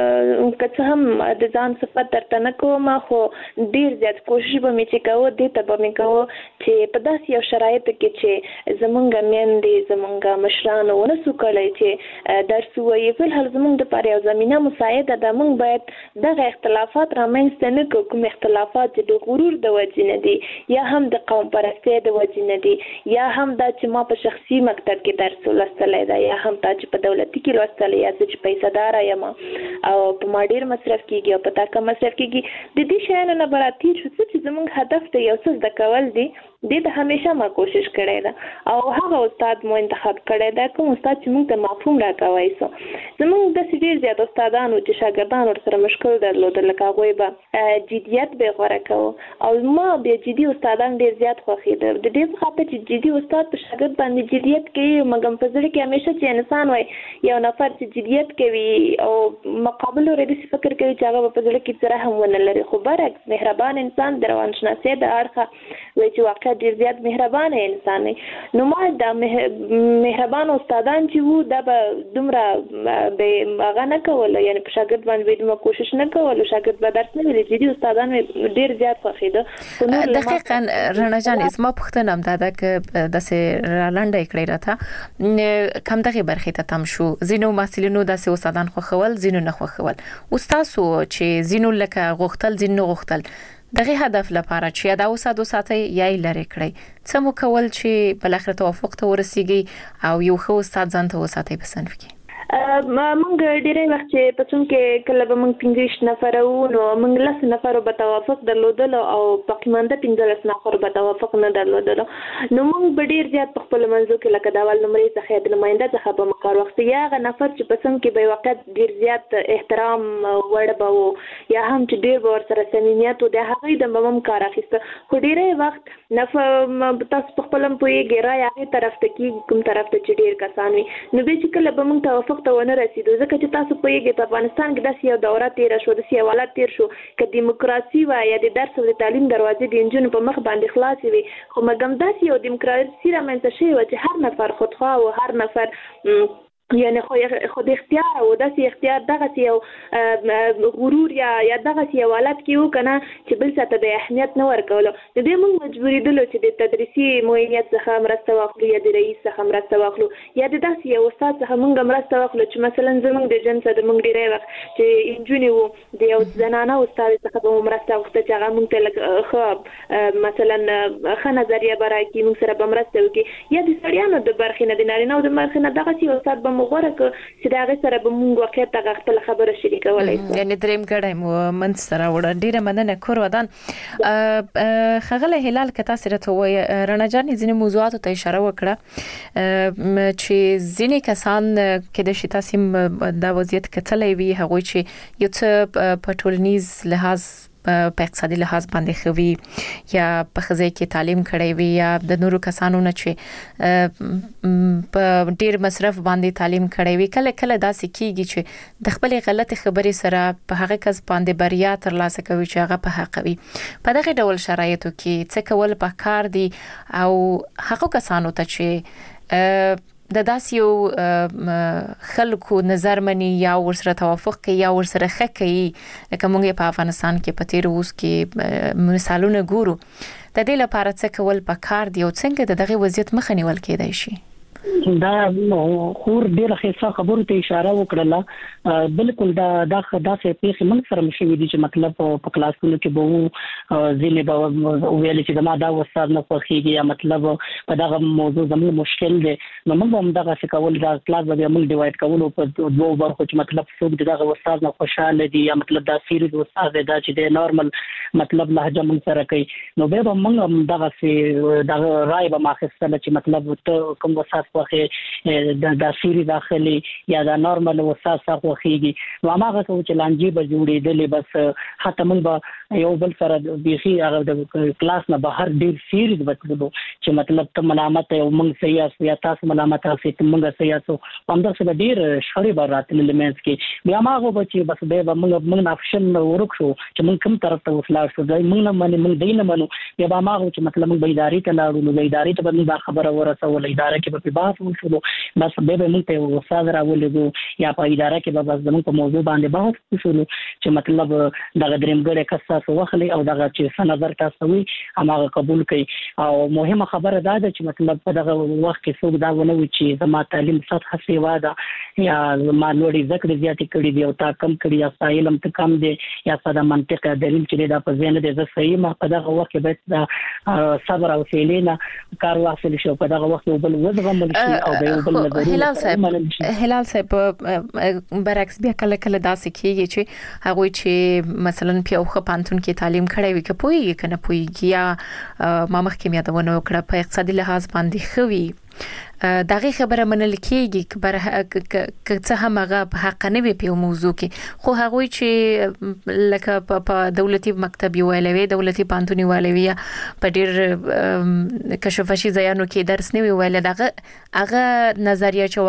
که هم د ځان صفات درته نه کوم خو ډیر زیات کوشش به مې چې کوو دې ته به مې کوو چې په داسې یو شرایطو کې چې زمونږ میندې زمونږ مشران ونه سو کولای چې درس ووایي فلحال زمونږ دپاره یو زمینه مساعده ده. موږ باید دغه اختلافات رامنځته نه کړو کوم اختلافات چې د غرور د وجې نه دي یا هم د قوم پرستۍ د وجې نه دي یا هم دا چې ما په شخصي مکتب کې درس لوستلی ده یا هم تا چې په دولتي کې لوستلی یا چې پیسې داره یم او په ما ډېر مصرف کېږي او په تا کم مصرف کېږي د دې شیانو نه به راتېر شو څه چې زموږ هدف ته یو څه زده کول دي دې ته همیشه ما کوشش کړی ده او هغه استاد مو انتخاب کړی ده کوم استاد چې موږ ته مفهوم راکوی سو. زموږ داسې ډېر زیات استادان چې شاګردان ورسره مشکل درلودل لکه هغوی به جدیت به غوره کوو او ما بیا جدي استادان ډېر زیات خوښېده د دې په خاطر چې جدي استاد په شاګرد باندې جدیت کوي مګم په زړه کې همیشه چې انسان وای یو نفر چې جدیت کوي او مقابل ورته فکر کوي چې هغه په زړه کې څه هم ونه لري خو برعکس مهربان انسان د روانشناسۍ د اړخه وایي چې واقعا ډیر زیات مهربان انسان نو ما د مهربان استادان چې وو دا به دومره به هغه نه کول یعنی په شاګرد باندې دومره کوشش نه کول شاګرد به درس نه ویل جدي استادان ډیر زیات خوښیده. دقیقاً رڼا جان اسما پوښتنه هم دا که داسې لنډه کړی راته کم دغه برخې ته تم شو زینو محصلینو داسې استادان خوښول زینو نه خوښول استادو چې زینو لکه غوښتل زینو غوښتل دغه هدف لپاره چې دا اوسادو ساتي یا لری کړی څه مو کول چې بل اخر توافق ته ورسیږي او یو خو استاد ځان ته وساتي په صنف کې. موږ ډېرې وخت چې په څوم کې کله به موږ 15 نفر وو نو موږ 10 نفر به توافق درلودل او باقي مانده 15 نفر به توافق نه درلودل نو موږ به ډېر زیات په خپل منځو کې لکه د اول نمرې څخه د نماینده څخه په مقر وخت یا غ نفر چې په څوم کې به وخت ډېر زیات احترام وړ به وو یا هم چې ډېر ور سره صمیمیت او د هغې د مم کار اخیسته خو ډېرې وخت نفر تاسو په خپل په یې ګرای هغه طرف ته کې کوم طرف ته چې ډېر کسان وي نو به چې کله به موږ توافق ته ونه رسیدو ځکه چې تاسو په یې په افغانستان کې داسې یو دوره تیر شو داسې حالات تیر شو چې دیموکراسي و یا د درس او د تعلیم دروازې د انجونو په مخ باندې خلاصې وي خو مګم داسې یو دیموکراسي رامنځته شوې و چې هر نفر خودخواه او هر نفر یعنی خود اختیار او داسې اختیار دغه یو غرور یا دغه یو حالت کې و کنه چې بل څه ته د اهمیت نه ورکول نو دې موږ مجبورې دلو چې د تدریسي معینیت څخه مرسته واخلو یا د رئیس څخه مرسته واخلو یا د داسې یو استاد څخه موږ مرسته واخلو چې مثلا زموږ د جنس د موږ ډیری وخت چې انجونی وو د یو زنانه استاد څخه به مرسته وخته چې هغه موږ ته خو مثلا ښه نظریه برای کې موږ سره به مرسته وکړي یا د سړیانو د برخې نه د نارینه او د مرخې نه دغه یو استاد به غوړه چې دا غي سره به مونږ واقعیت هغه خپل خبره شریکولای شو یعنی دریم ګړی مو من سره وړ ډیره مننه کور ودان خغله هلال کتا سره ته وای رڼا جان ځینې موضوعات ته اشاره وکړه چې ځینې کسان کې د شتا سیم د وضعیت کتلې وی هغه چې یو څه په ټولنیز لحاظ په اقتصادي لحاظ باندې خوي یا په خزه کې تعلیم کړی وي یا د نورو کسانو نه چې په ډیر مصرف باندې تعلیم کړی وي کله کله داسې کیږي چې د خپل غلط خبرې سره په هغه کس باندې بریا ترلاسه کوي چې هغه په حق وي په دغه ډول شرایطو کې څه کول په کار دي او هغه کسانو ته چې د داسیو خلکو نظر مني یا ورسره توافق کوي یا ورسره خکې لکه موږ په افغانستان کې په تیر اوس کې مثالونه ګورو د دې لپاره څه کول په کار دی او څنګه دغه وضعیت مخه نیول کېدای شي دا خور ډیره ښه خبرو ته اشاره وکړه. بالکل دا څه پیښې موږ سره مشوي دي چې مطلب په کلاسونو کې به ځینې به ویل چې دا استاد نه خوښیږي یا مطلب په دغه موضوع زموږ مشکل دی. نو موږ هم دغه څه کول دا کلاس به موږ ډیوایډ کولو په دوه برخو چې مطلب څوک دغه استاد نه خوشاله دي یا مطلب دا سیریز استاد دی دا چې د نورمال مطلب لهجه موږ سره کوي. نو به موږ هم دغه څه دغه رائے به ماخستل چې مطلب ته کوم استاد خوښي دا سیریز داخلي یا دا نورمال استاد څخه خوښيږي. نو هغه څه چې لانجې به جوړېدلې بس حتی موږ به یو بل سره بيخي هغه د کلاس نه بهر ډیر سیریز وکړو چې مطلب ته ملامت یو موږ صحیح اسو یا تاسو ملامت اسو ته موږ صحیح اسو هم دا څه ډیر شړې به راتلل لمنس کې بیا ماغه بچي بس به موږ افشن ورک شو چې موږ کوم طرف ته وصلاړ شو دای موږ نه منې موږ دینه منو بیا ماغه چې مطلب موږ به ادارې ته لاړو نو ادارې ته به موږ خبره ورسول ادارې کې به بحث وشو بس به موږ ته استاد راولېږو یا په ادارې کې به بس موږ په موضوع باندې بحث وشو چې مطلب دغه درېمګړې کساس واخلي او دغه چې سنظر تاسو وي هغه قبول کړي. او مهمه خبره دا ده چې مطلب په دغه وخت کې څوک دا ونه وي چې زما تعلیم سطح سیوا ده یا ما لوړې ذکر زیاتې کړې دي او تا کم کړی یا علم ته کم دی یا په منطق دلیل چې دا په ذهن دې زه صحیح ما په دغه وخت کې به صبر او حوصله کار واخلي شو په دغه وخت بل وزغم شي او به بل نظر هلال صاحب برعکس بیا کله داسې کیږي چې هغه چې مثلا په خو پانتون کې تعلیم کړی وي که پوي کنه پوي یا ما مخکې مې دا ونه وکړه په اقتصادي لحاظ باندې خوي دغه خبره منل کېږي که څه هم هغه حق نه وي په موضوع کې خو هغه چې لکه په دولتي مکتب ویلوي دولتي پانتونی ویلوي په ډیر کشفشي ځایانو کې درس نه ویل هغه نظریه چې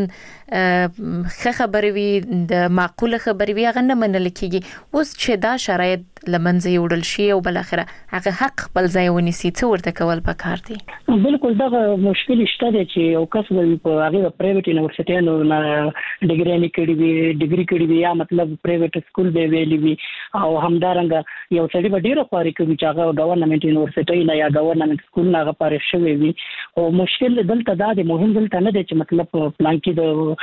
واقعا خبره وي د معقوله خبره وي هغه نه منل کېږي. اوس چې دا شرایط لمنځه وړل شي او بل اخره هغه حق بل ځای ونیسي څه ورته کول پکار دي. بالکل دا مشکل شته چې یو کس په هغه پرایویټ یونیورسيټیانو نه ډیګری نه کړی وي یا مطلب پرایویټ سکول به ویلی وي او همدارنګه یو سړي به ډیره خواري کوي چې هغه ګورنمنت یونیورسيټي نه یا ګورنمنت سکول نه هغه پاره شوی وي او مشکل دلته دا د مهم دلته نه دی چې مطلب پلان کې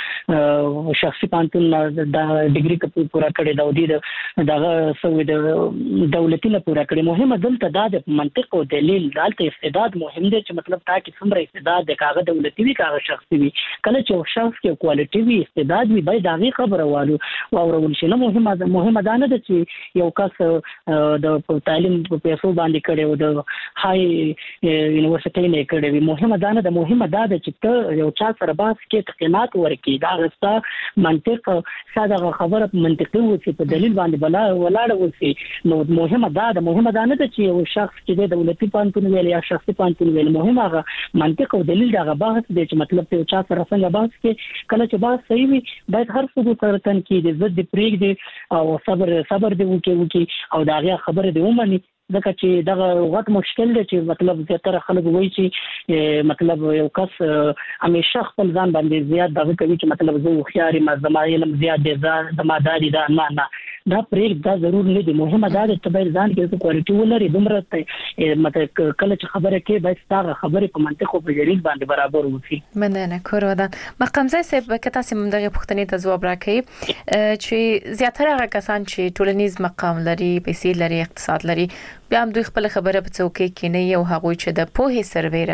د شخصي پانتون د ډیګری پورا کړی دا ودی دغه سوي د دولتي نه پورا کړی. مهمه دلته دا د منطق او دلیل دلته استعداد مهم دی چې مطلب تا کې څومره استعداد د کاغذ دولتي وی کاغذ شخصي وي کله چې شخص کې کوالټي وي استعداد وي باید دغه خبره والو او ورول شي. نه مهمه ده نه چې یو کس د تعلیم په پیسو باندې کړي او د هاي یونیورسيټي نه کړي وي مهمه ده نه مهمه ده چې ته یو چا سره باس کې تقینات ورکړي دا غستا منطق ساده خبره منطقي و چې په دلیل باندې بلا ولاړ وسی. نو مهمه ده نه چې یو شخص چې د دولتي پانتون ویل یا شخصي پانتون ویل مهمه هغه منطق او دلیل دا بحث دی چې مطلب ته چا سره څنګه بحث کې کله چې بحث صحیح وي باید هر څه ترتن کې د زد پریګ دی او صبر دی وکي او دا غیا خبره دی ومني ځکه چې دغه وخت مشکل دی چې مطلب زیاتره خلک وایي چې مطلب یو کس همیشه خپل ځان باندې زیات دغه کوي چې مطلب زه خياري مزما علم زیات دی زماداري دا نه دا پریک دا ضرور نه دی. مهمه دا چې باید ځان کې کوالټي ولري دومره مطلب کله چې خبره کې باید ستاره خبره په منطق او په دلیل باندې برابر وسی. مننه کورودان مقام ځای صاحب کته سیم دغه پوښتنې ته جواب راکړي چې زیاتره هغه کسان چې ټولنیز مقام لري پیسې لري اقتصاد لري بیا هم دوی خپل خبره په څوکۍ کې نه یو هغه چې د پوهې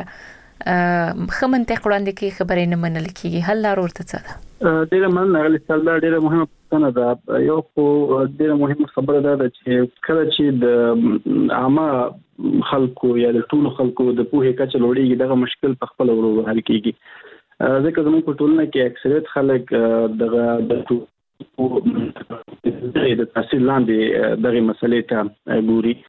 سرویره خمنته وړاندې کې خبرې نه منل کیږي حل لار ورته څه ده. ډیره مننه غلی سلام ډیره مهمه پوښتنه ده. یو خو ډیره مهمه خبره ده چې کله چې د عامه خلکو یا د ټولو خلکو د پوهې کچه لوړیږي دغه مشکل په خپل ورو حل کیږي. ځکه زموږ په ټولنه کې اکثریت خلک دغه د تحصیل لاندې دغه مسلې ته ګوري.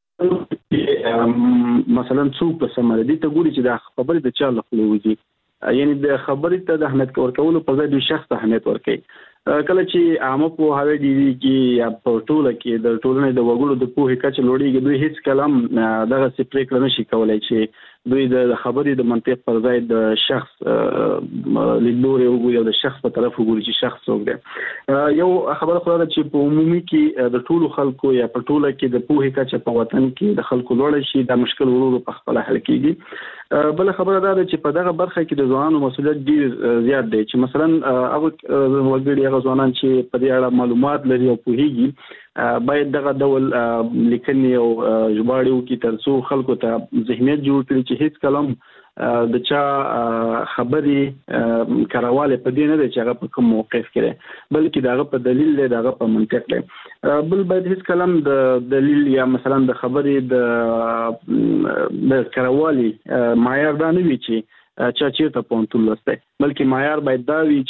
مثلا څوک په سمره دي ته ګوري چې د خبرې د چا لخوا وځي یعنی د خبرې ته د اهمیت ورکولو په ځای د شخص ته اهمیت ورکړي. کله چې عامه په هغه دی کې یا په ټوله کې د ټولنې د وګړو د پوهې کچه لوړیږي دوی هیڅ کلام دغه سپریکل نشي کولای چې دوی د خبرې د منطق پر ځای د شخص لیدلوري وګوري او د شخص په طرف وګوري چې شخص څوک دی. یو خبره خو دا چې په عمومي کې د ټولو خلکو یا په ټوله کې د پوهې کچه په وطن کې د خلکو لوړ شي دا مشکل ورو په خپل حل کیږي. بل خبره ده چې په دغه برخه کې د ځوانانو مسؤلیت ډیر زیات دی چې مثلا هغه وګړي هغه ځوانان چې په دې اړه معلومات لري او پوهیږي باید دغه ډول لیکنې او ژباړې وکړي ترڅو خلکو ته ذهنیت جوړ کړي چې هیڅ کلام د چا خبرې کارواله په دې نه دی چې هغه په کوم موقف کې دی بلکې دغه په دلیل دی دغه په منطق دی بل باید هیڅ کلام د دلیل یا مثلا د خبرې د کارواله معیار دا نه وي چې چا چیرته پونتول لسته بلکې معیار باید دا وي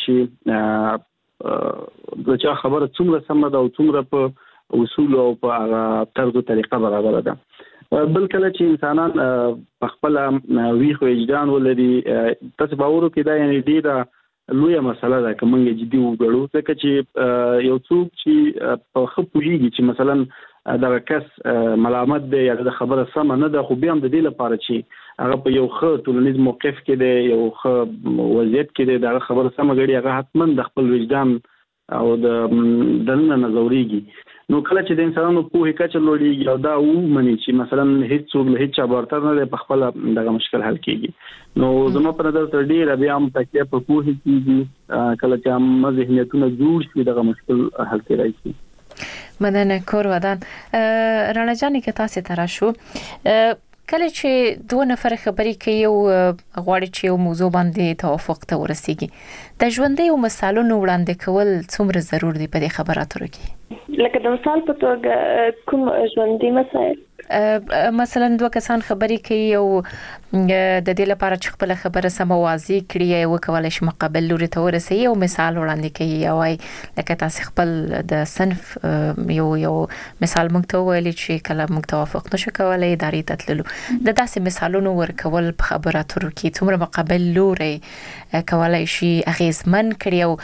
چې د چا خبره څومره سم ده او څومره په اصول او په طرز او طریقه برابر ده بل کله چې انسانان په خپل ویخ وجدان ولري تاسو باور کې دا یعنی ډیره لویه مسله ده کومه جدي وګړو ځکه چې یو څوک چې په خپوږي چې مثلا دا کس ملامت دی یا د خبره سم نه ده خو بیا هم د دې لپاره چې هغه په یو ښه ټولنیز موقف کې دی یو ښه وضعیت کې دی دا خبره سم غړي هغه حتما د خپل وجدان او د دننه نظریږي نو کله چې د انسانانو په کچه لوړیږي او دا ومني چې مثلا هیڅ څوک له هیڅ برتر نه په خپل دغه مشکل حل کیږي نو زما په نظر تر ډیره بیا هم تکیه په کوه کیږي کله چې هم ذهنیتونه جوړ شي دغه مشکل حل کیږي مننه کور ودان رانا جانې که تاسو ته راشو کله چې دوه نفر خبرې کوي او غواړي چې یو موضوع باندې توافق ته ورسیږي د ژوندۍ مثالونو وړاندې کول څومره ضرور دي په دې خبراتو کې لکه د مثال په توګه کوم ژوندۍ مسایل مثلا دوه کسان خبرې کوي او د دې لپاره چې خپل خبره سم واضح کړي او کولای شي مقابل لوري ته ورسي او مثال وړاندې کوي او لکه تاسو خپل د صنف یو مثال موږ ته ویلي چې کله موږ توافق نشو کولای ادارې ته تللو د داسې مثالونو ورکول په خبراتو کې څومره مقابل لوري کولای شي اغیزمن کړي او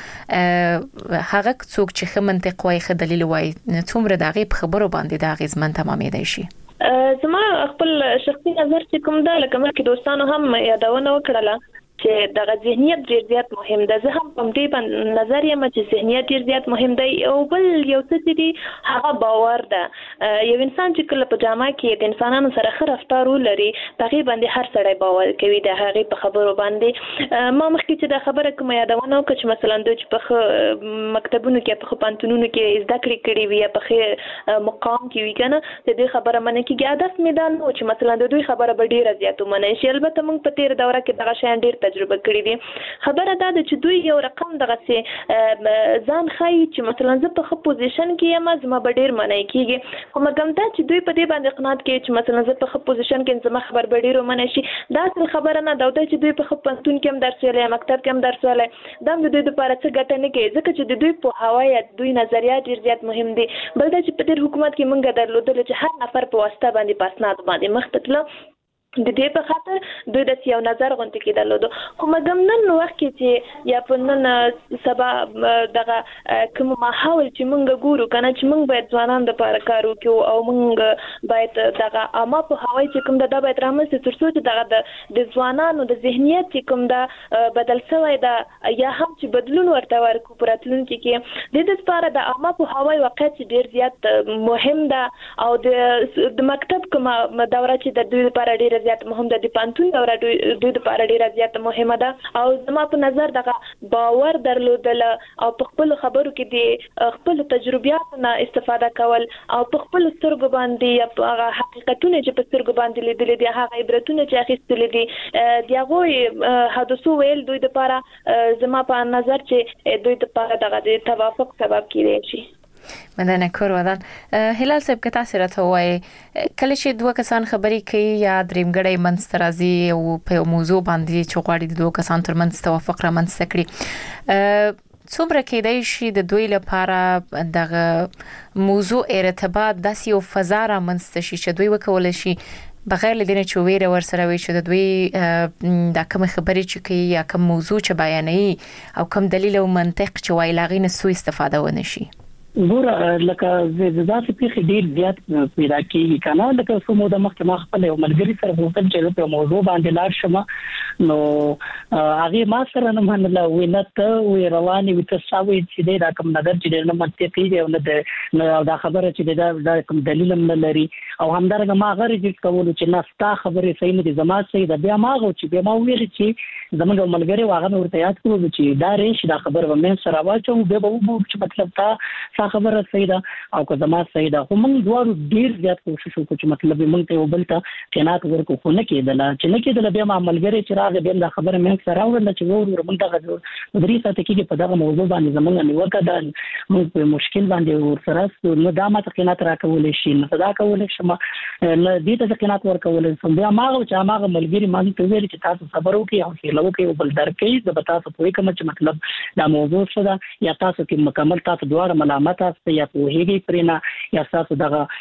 هغه څوک چې خه منطق وایي خه دلیل وایي څومره دغه په خبرو باندې د اغیزمن تمامېدای شي زما خپل شخصي نظر چې کوم دا لکه مې دوستانو هم یادونه وکړه چې دغه ذهنیت ډیر زیات مهم ده زه هم په دې باندې نظر یم چې ذهنیت ډیر زیات مهم دی او بل یو څه دی هغه باور ده یو انسان چې کله په جامع کې د انسانانو سره ښه رفتار ولري هغه باندې هر سړی باور کوي د هغه په خبرو باندې ما مخکې چې د خبره کوم یادونه وکړه چې مثلا د په مکتبونو کې په پانتونونو کې زده کړې کړې وي په مقام کې وي کنه د دې خبره منه کې هدف میدان نو چې مثلا د دوی خبره به ډیره زیاتو منه شي البته موږ په تیر دوره کې دغه شان ډیر تجربه کړې دي خبره دا ده چې دوی یو رقم دغه سي ځان خای چې مثلا زه په خپل پوزیشن کې یم زما به ډیر منای کیږي خو مګم دا چې دوی په دې باندې قناعت کوي چې مثلا زه په خپل پوزیشن کې زما خبر به ډیرو منای شي دا څه خبره نه دا چې دوی په خپل پنتون کې هم درس ویلای مکتب کې هم درس ویلای دا د دوی لپاره څه ګټه نه کوي ځکه چې د دوی په هوايه دوی نظریات ډیر زیات مهم دي بل دا چې په دې حکومت کې مونږ درلودل چې هر نفر په واسطه باندې پاسناد باندې مخ ته تلل د دې په خاطر دوی د یو نظر غونډه کې درلودو خو مګم نن وخت کې چې یا په نن سبا دغه کوم ماحول چې مونږ ګورو کنه چې مونږ باید ځوانان د لپاره کار وکړو او مونږ باید دغه عامه په هواي چې کوم د باید رامنځته تر څو چې دغه د ځوانانو د ذهنیت چې کوم دا بدل شوی دا یا هم چې بدلون ورته ورکو پراتلون کې د دې لپاره د عامه په هواي واقعیت ډیر زیات مهم ده او د مکتب کوم دوره چې د دوی لپاره ډیر زیات مهم ده د پانتون دوره دوی لپاره ډیره زیات مهمه ده او زما په نظر دغه باور درلودل او په خپل خبرو کې د خپل تجربیاتو نه استفاده کول او په خپل سترګو باندې هغه حقیقتونه چې په سترګو باندې لیدل دي هغه عبرتونه چې اخیستل دي د هغه حادثو ویل دوی لپاره زما په نظر چې دوی لپاره دغه د توافق سبب کیږي شي مننه کور ودان هلال صاحب که تاسو راته وایي کله چې دوه کسان خبرې کوي یا درېمګړی منځ راځي او په موضوع باندې چې غواړي د دوه کسان ترمنځ توافق را منځ کړي څومره کېدای شي د دوی لپاره دغه موضوع ارتباط داسې یو فضا را منځ شي چې دوی وکول شي بغیر لدینه چې ویره ورسره وي چې د دوی د کوم خبرې چې کوي یا کوم موضوع چې بیانوي او کوم دلیل او منطق چې وایي لاغې نه سو استفاده ونه شي ګور لکه ځکه په ډیر زیات پیدا کیږي کنه لکه سمو د مخکې ما خپل یو ملګری سره وکړم چې په موضوع باندې لاړ شم نو هغه ما سره نه منله وینته وی رواني وتساوي چې دا کوم نظر چې نه منطقي دی او نه دا خبره چې دا کوم دلیل نه لري او همدارنګه ما غره چې کول چې ناستا خبره صحیح نه دي زما صحیح ده بیا ما غو چې بیا ما ویل چې زموږ ملګری واغه ورته یاد کړو چې دا ریش دا خبره به من سره واچو به چې مطلب تا خبره صحیح ده او که زما صحیح ده خو موږ دوه ډیر زیات کوشش وکړو چې مطلب موږ ته وبل ته تنات ورکو خو نه کېدل چې نه کېدل بیا ما ملګری چې راغی بیا دا خبره من سره ورنه چې ور موږ ته درې ساعت کې په دغه موضوع باندې زموږ نیوکه ده موږ په مشکل باندې ور سره نو دا ما ته تنات راکول شي نو صدا کول شي ما نه دې ته تنات ورکول سم بیا ما چې ما ملګری ما ته ویل چې تاسو صبر وکړئ او چې لو کې وبل درکې د تاسو په کوم چې مطلب دا موضوع څه ده یا تاسو کې مکمل تاسو دوه ملامت تاسو یا په هیګي پرینا یا تاسو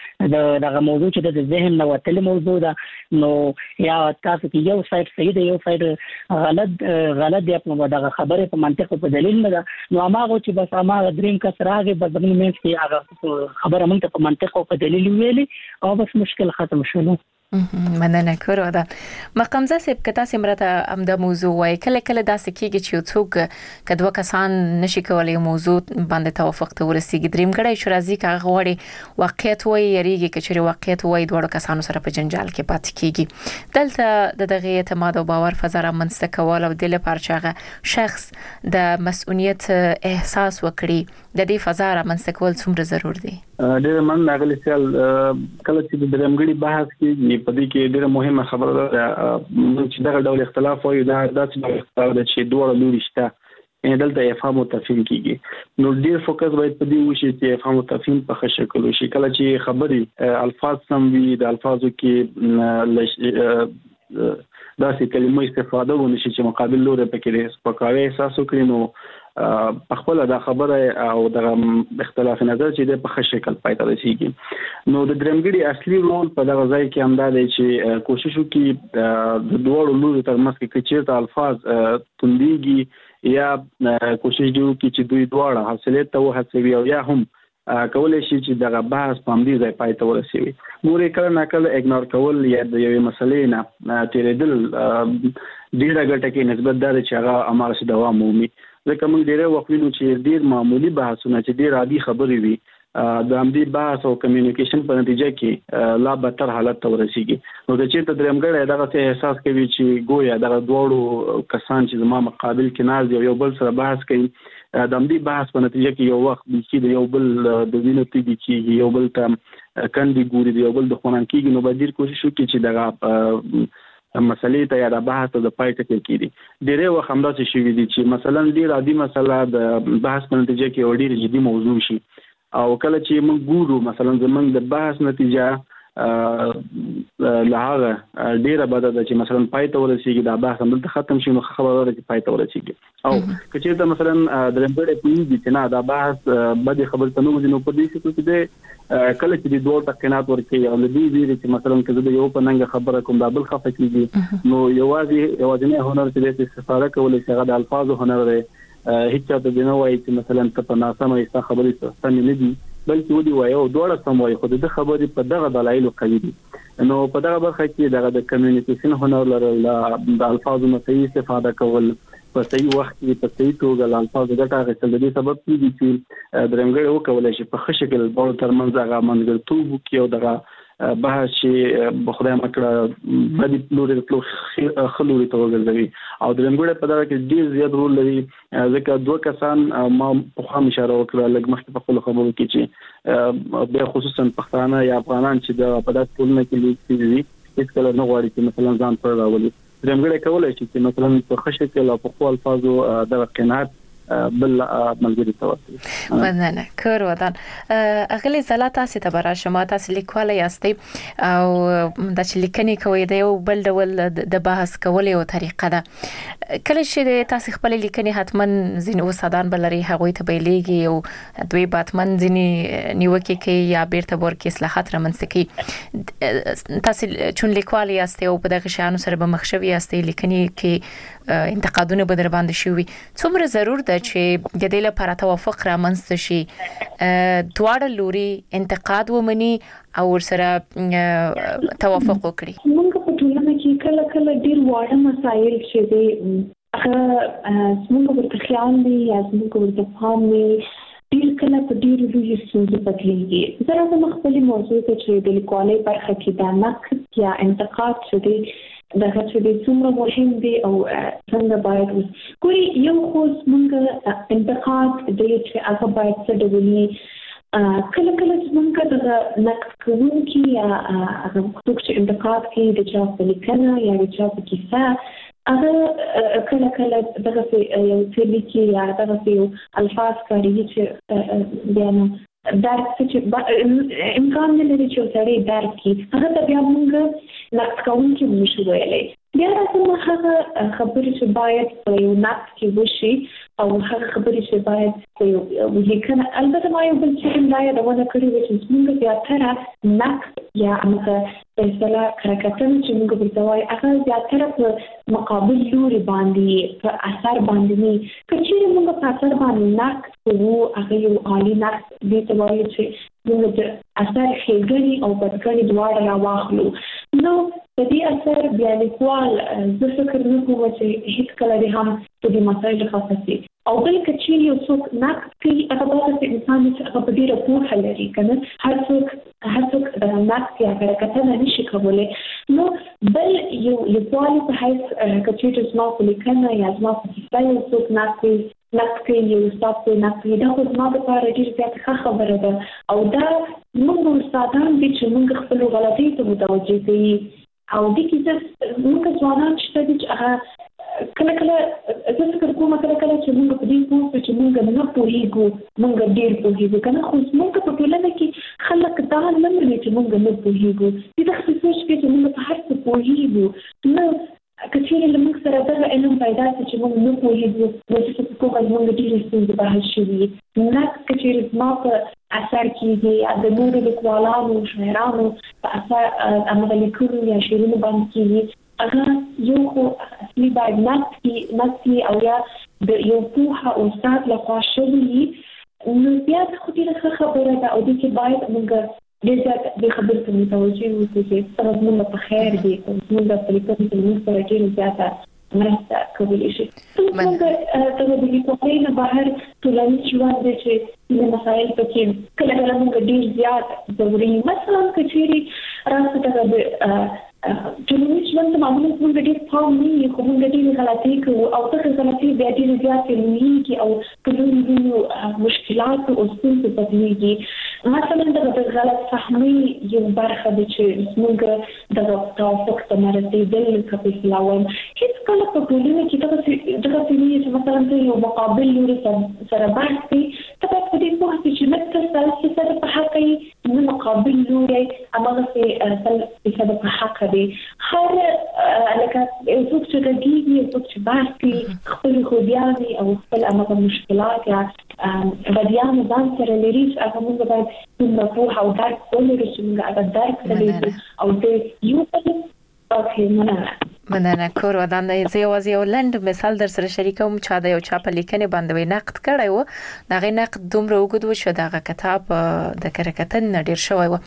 دغه موضوع چې د ذهن نو تل موضوع ده نو یا تاسو کې یو سایت صحیح دی یو سایت غلط دی په دغه خبره په منطق په دلیل نه ده نو هغه چې بس هغه دریم کس راغی په دغه مېز کې هغه خبره مونږ په منطق او په دلیل ویلي او بس مشکل ختم شول مننه کورو ده مقامزه سیب کتا سمرته ام د موضوع وای کله داسې کیږي چې څوک کدو کسان نشي کولای موضوع باندې توافق ته ورسیږي دریم غړی شرازي کا غوړي واقعیت وای یریږي چې واقعیت وای دوه کسانو سره په جنجال کې پات کیږي دلته دغه اعتماد او باور فضا را منځته کول او د لپاره چې شخص د مسؤلیت احساس وکړي د دې فضا را منځته کول څومره ضرور دی ډېر من ناغلی سیال کله چې د درمګړي بحث کې په دې کې ډېر مهمه خبره ده چې دغه ډول اختلاف وي دا داسې اختلاف ده چې دوه لوري شته ان دلته افهام او تفهیم کیږي نو ډېر فوکس باید په دې وشي چې افهام او تفهیم په ښه شکل وشي کله چې خبري الفاظ سم وي د الفاظو کې داسې کلمې استفاده ونشي چې مقابل لوري پکې سپکاوی احساس وکړي نو په خپل دا خبره او د اختلاف نظر چې د په ښه شکل پای ته رسیږي نو د درمګړي اصلي رول په دغه ځای کې هم دا دی چې کوشش وکړي د دوه لورو ترمنځ کې چې الفاظ تندېږي یا کوشش وکړي چې دوی دواړه حاصلې ته وهڅوي او یا هم کولای شي چې دغه بحث په همدې ځای پای ته ورسوي ګورې کله ناکله اګنور کول یا د یوې مسلې نه تیرېدل ډېره ګټه کې نسبت دا چې هغه امارسي دوام مومي ځکه موږ ډېر وخت وینو چې ډېر معمولی بحثونه چې ډېر عادي خبرې وي د همدې بحث او کمیونیکیشن په نتیجه کې لا بدتر حالت ته ورسیږي نو د چې ته درمګړی دغه څه احساس کوي چې ګویا دغه دوړو کسان چې زما مقابل کې ناز یو بل سره بحث کوي د همدې بحث په نتیجه کې یو وخت چې یو بل د وینو تیږي چې یو بل ته کندي ګوري یو بل د خونان کېږي نو باید کوشش وکړي چې دغه مسلې ته یا د بحث د پای ته کېږي ډېر وخت همداسې شوي دي چې مثلا ډېر عادي مسله د بحث په نتیجه کې یو ډېر جدي موضوع شي او کله چې موږ ګورو مثلا زموږ د بحث نتیجه له هغه ډېره بده ده چې مثلا پای ته ورسیږي دا بحث هم ختم شي نو خبره ده چې پای ته ورسیږي او که چېرته مثلا درمګړی پوهېږي چې نه دا بحث بدې خبرې ته نه وځي نو په دې شکل کې کله چې د دوه تقینات ورکړي او د دې ویري چې مثلا کله د یو په ننګ خبره کوم دا بل خفه کیږي نو یوازې هنر چې د استفاده کولای شي هغه د الفاظو هنر دی هیڅ څه د نه وایي چې مثلا ته په ناسمه ایسته خبرې سم نه دي بلکې ودی وایي او دوړه سم وایي خو د خبرې په دغه دلایل قوي دي نو په دغه برخه کې دغه د کمیونیکیشن هنر لرل د الفاظو صحیح استفاده کول په صحیح وخت کې په صحیح توګه الفاظ ګټه اخیستل د دې سبب کیږي چې درمګړی وکولای شي په ښه شکل ډول ترمنځ هغه منځګړیتوب وکړي او دغه بحث چې بخدای مکړه بدی لوري ته خلوري ته وګرځوي او درمګړی په دغه کې ډیر زیات رول لري ځکه دوه کسان ما په خام اشاره وکړه لږ مخکې په خپل خبرو کې چې بیا خصوصا پښتانه یا افغانان چې د په داسې ټولنه کې لیکلي دي هیڅ کله نه غواړي چې مثلا ځان پر راولي درمګړی کولای شي چې مثلا په ښه شکل او په خپل الفاظو دغه قناعت بل ملګری توسي مننه کور ودان اغلی زلات تاسو ته برا شما تاسو لیکواله یاستئ او د لیکنې کوي د یو بل ډول د بحث کولو طریقه ده کله چې تاسو خپل لیکنې حتمن زین وسادان بلري هغه ته بیلېږي او دوی باتمن ځینی نیوکه کوي یا بیرته ورکه اصلاحات رامنځته کوي تاسو چون لیکواله یاستئ او په دغه شانو سره به مخشوي یاستئ لیکنې کې انتقادونه به در باندې شوي څومره ضرور ده ده چې د دې لپاره توافق رامنځته شي دواړه لوري انتقاد ومني او ورسره توافق وکړي. موږ په ټولنه کې کله کله ډیر واړه مسایل چې دي هغه موږ ورته خیال دي یا موږ ورته پام دي ډیر کله په ډیر لوی ستونزې بدلېږي. زه راځم خپلې موضوع ته چې د لیکوالۍ برخه کې دا نقد یا انتقاد چې دی دغه چې د څومره مهم دی او څنګه باید ګوري یو خو موږ انتقاد دی چې هغه باید څه ډول کله کله موږ د نقد کوونکي یا هغه څوک چې انتقاد کوي د چا په لیکنه یا د چا په کیسه هغه کله کله دغه یو څه لیکي یا دغه یو الفاظ کوي چې بیا درک چې امکان نه لري چې سړی درک کړي هغه ته بیا موږ نقد کوونکي نشو ویلی. بیا راځم هغه خبرې چې باید په یو نقد کې وشي او هغه خبرې چې باید په یو لیکنه البته ما یو بل چې دا یادونه کړې وه چې موږ زیاتره نقد یا هغه په اصطلاح کرکټن چې موږ ورته وایو هغه زیاتره په مقابل لوري باندې په اثر باندې نه که چیرې موږ په اثر باندې نقد کوو هغه یو عالي نقد دې ته وایي چې موږ د اثر ښېګڼې او بدګڼې دواړه راواخلو. نو د دې اثر بیا لیکوال زه فکر نه کوم چې هیڅکله دې هم په دې مسایلو خاصه شي او بل که چیرې یو څوک نقد کوي هغه داسې انسان چې هغه په ډېره پوهه لري که نه هر څوک د نقد یا کرکټنه نشي کولی. نو بل یو لیکوال په حیث که چیرې زما په لیکنه یا زما په کیسه یو څوک نقد کوي یو استاد په نقد کوي دا خو زما لپاره ډېره زیاته ښه خبره ده او دا موږ استادان دي چې موږ خپلو غلطیو ته متوجه کوي او دې کې موږ ځوانان شته دي چې هغه کله کله زه فکر کوم کله کله چې موږ په دې پوه شو چې موږ نه پوهېږو موږ ډېر پوهېږو که نه خو موږ په ټولنه کې خلک دا نه لري چې موږ نه پوهېږو دې داسې سوچ کوي چې موږ په هر څه پوهېږو نه که چیرې له موږ سره دغه علم پیدا شي چې موږ نه پوهېږو نو چې فکر کوم موږ ډېرې ستونزې به حل شوي. نقد که چیرې زما په اثر کېږي یا د نورو لیکوالانو شاعرانو په اثر همغه لیکنو یا شعرونو باندې کېږي هغه یو خو اصلي باید نقد وي او یا د یو پوهه استاد لخوا شوي وي نو بیا د خو ډېره ښه خبره ده او دې کې باید موږ ډېر زیات دې خبرې ته متوجه اوسو چې څنګه زموږ په خیر دي زموږ په لیکنو کې موږ سره ډېره زیاته مرسته کولی شي. څنګه د لیکوالۍ نه بهر ټولنیز ژوند دی چې ځینې مسایل پکې کله کله موږ ډېر زیات ضروري مثلا که چیرې راسته دغه ټولنیز ژوند ته معمولا موږ ډېر پام نه وي خو موږ ډېرې غلطۍ کوو او دغه غلطۍ بیا ډېرې زیاتې لویېږي او په لویو مشکلاتو او ستونزو بدلېږي. مثلا دغه غلط فهمي یو برخه ده چې موږ دغه توافق ته نه رسېدل که په اصطلاح وایم هېڅکله په ټولنه کې دغسې نه چې مثلا ته یو مقابل لوري سره بحث کوي ته باید په دې پوه شې چې نه ته سل فیصده په حقه یې نه مقابل لوری هماغسې سل فیصده په حقه دی. هر لکه یو څوک چې غږېږي یو څوک چې بحث کوي خپلې خوبیانې او خپل هماغه مشکلات یا بدیانې ځان سره لري چې هغه موږ باید دومره پوهه او درک ولرو چې موږ هغه درک کړی او د یو بل مننه کور ودانه زه یوازې یو لنډ مثال در سره شریکوم چې دا یو چا په لیکنې باندې نقد کړی و دغه نقد دومره اوږد و چې دغه کتاب د کرکټن نه ډېر شوی و.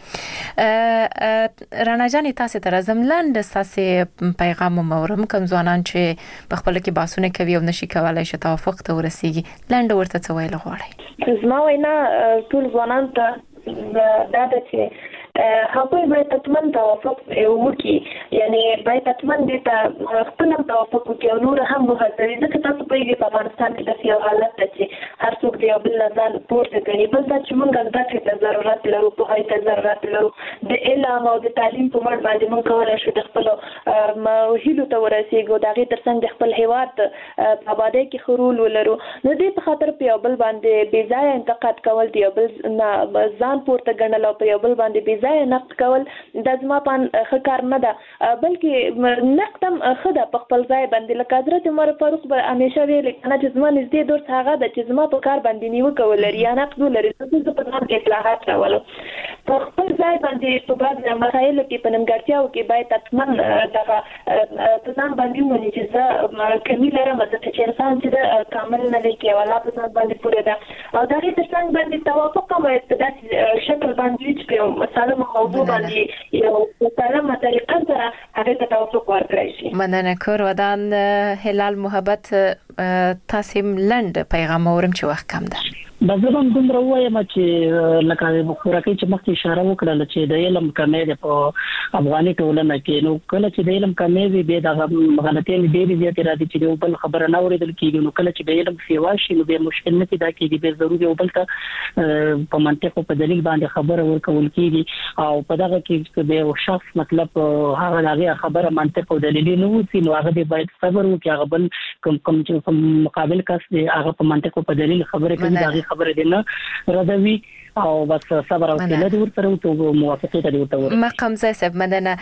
رڼا جانې تاسې ته راځم لنډ ستاسې پیغام مورم کوم ځوانان چې په خپله کې بحثونه کوي او نشي کولی چې توافق ته ورسیږي لنډ ورته څه ویل غواړئ؟ زما وینا ټول ځوانانو ته دا ده چې هغوی باید حتماً توافق وکړي یعنی باید حتماً دې ته خپل هم توافق وکړي او نور هم وهڅوي ځکه تاسو پوهېږئ په افغانستان کې داسې یو حالت ده چې هر څوک د یو بل نه ځان پورته ګڼي. بل دا چې موږ زده کړې ته ضرورت لرو پوهې ته ضرورت لرو د علم او د تعلیم په مټ باندې موږ کولی شو د خپلو هیلو ته ورسېږو د هغې تر څنګ د خپل هېواد په ابادۍ کې ښه رول ولرو. نو دې په خاطر په یو بل باندې بې ځایه انتقاد کول د یو بل نه ځان پورته ګڼل او په یو بل باندې بې ځایه نقد کول دا زما په ښه کار نه ده بلکې نقد هم ښه ده په خپل ځای باندې لکه حضرت عمر فاروق به همیشه ویلي که نه چې زما نږدې دوست هغه ده چې زما په کار باندې نیوکه ولري یا نقد ولري زه په ځان کې اصلاحات راولم. په خپل ځای باندې په بعض مسایلو کې په نیمګړتیاو کې باید تطمن دغه په ځان باندې ونی چې زه کمی لرم چې انسان چې کامل نه دی کې ولا په ځان باندې پوره ده او دغه ترڅنګ باندې توافق کوي په داسې شکل باندې چې مثلا موضوع باندې یو سلامه طریقه سره هغه ته توافق ورکړي شي. مننه کور ودان هلال محبت تاسو لند پیغام اورم چې وخت کم ده. بزرګم دومره وایم چې لکه خوراکي چې مخکې اشاره وکړه چې د علم کمی ده په افغاني ټولنه کې نو کله چې د علم کمی وي به د غلطۍ ډېرې زیاتې راځي چې یو بل خبره نه اورېدل کېږي نو کله چې د علم سیوا شي نو به مشکل نه پیدا کېږي به ضروري یو بل ته په منطق او په دلیل باندې خبره ورکول کېږي او په دغه کې د یو شخص مطلب هغه خبره منطق او دلیل نه وسی نو هغه باید صبر وکړي هغه بل کوم مقابل کس دی هغه په منطق او په دلیل خبره کوي خبره دي نه راځي او بس صبر او حوصله دې ورته او موافقه ته ورته ور مقام زیسب مننه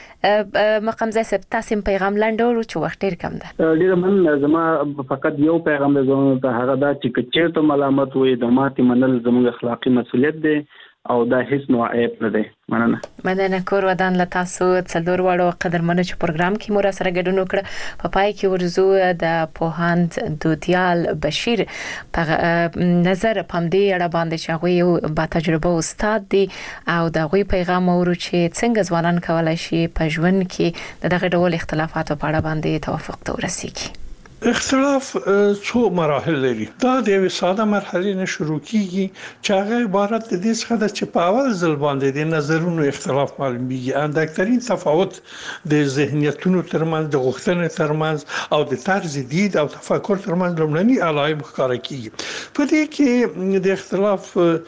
مقام زیسب تاسو پیغام لاندور چې وخت ډیر کم ده ډیر من زما فقط یو پیغام دی زما هغه دا چې کچې ته ملامت وي د ماتي منل زموږ اخلاقی مسؤلیت دی او دا هیڅ نوع عیب نه دی. مننه کور ودان له تاسو څلور وړو قدرمنو چې پروګرام کې مور سره ګډون وکړه په پای کې ورزو د پوهاند دودیال بشیر په نظر پم دی اړه باندې چې هغه یو با تجربه استاد دی او د غوي پیغام اورو چې څنګه ځوانان کولای شي په ژوند کې دغه ډول اختلافاتو په اړه باندې توافق ته ورسیږي. اختلاف څو مراحل لري. دا د یو ساده مرحله نه شروع کیږي چې هغه عبارت د دې څخه چې په اول ځل باندې د نظرونو اختلاف معلومیږي. اندکترین تفاوت د ذهنیتونو ترمنځ د غوښتنې ترمنځ او د طرز دید او تفکر ترمنځ لومړني علایم ښکاره کیږي. په دې کې د اختلاف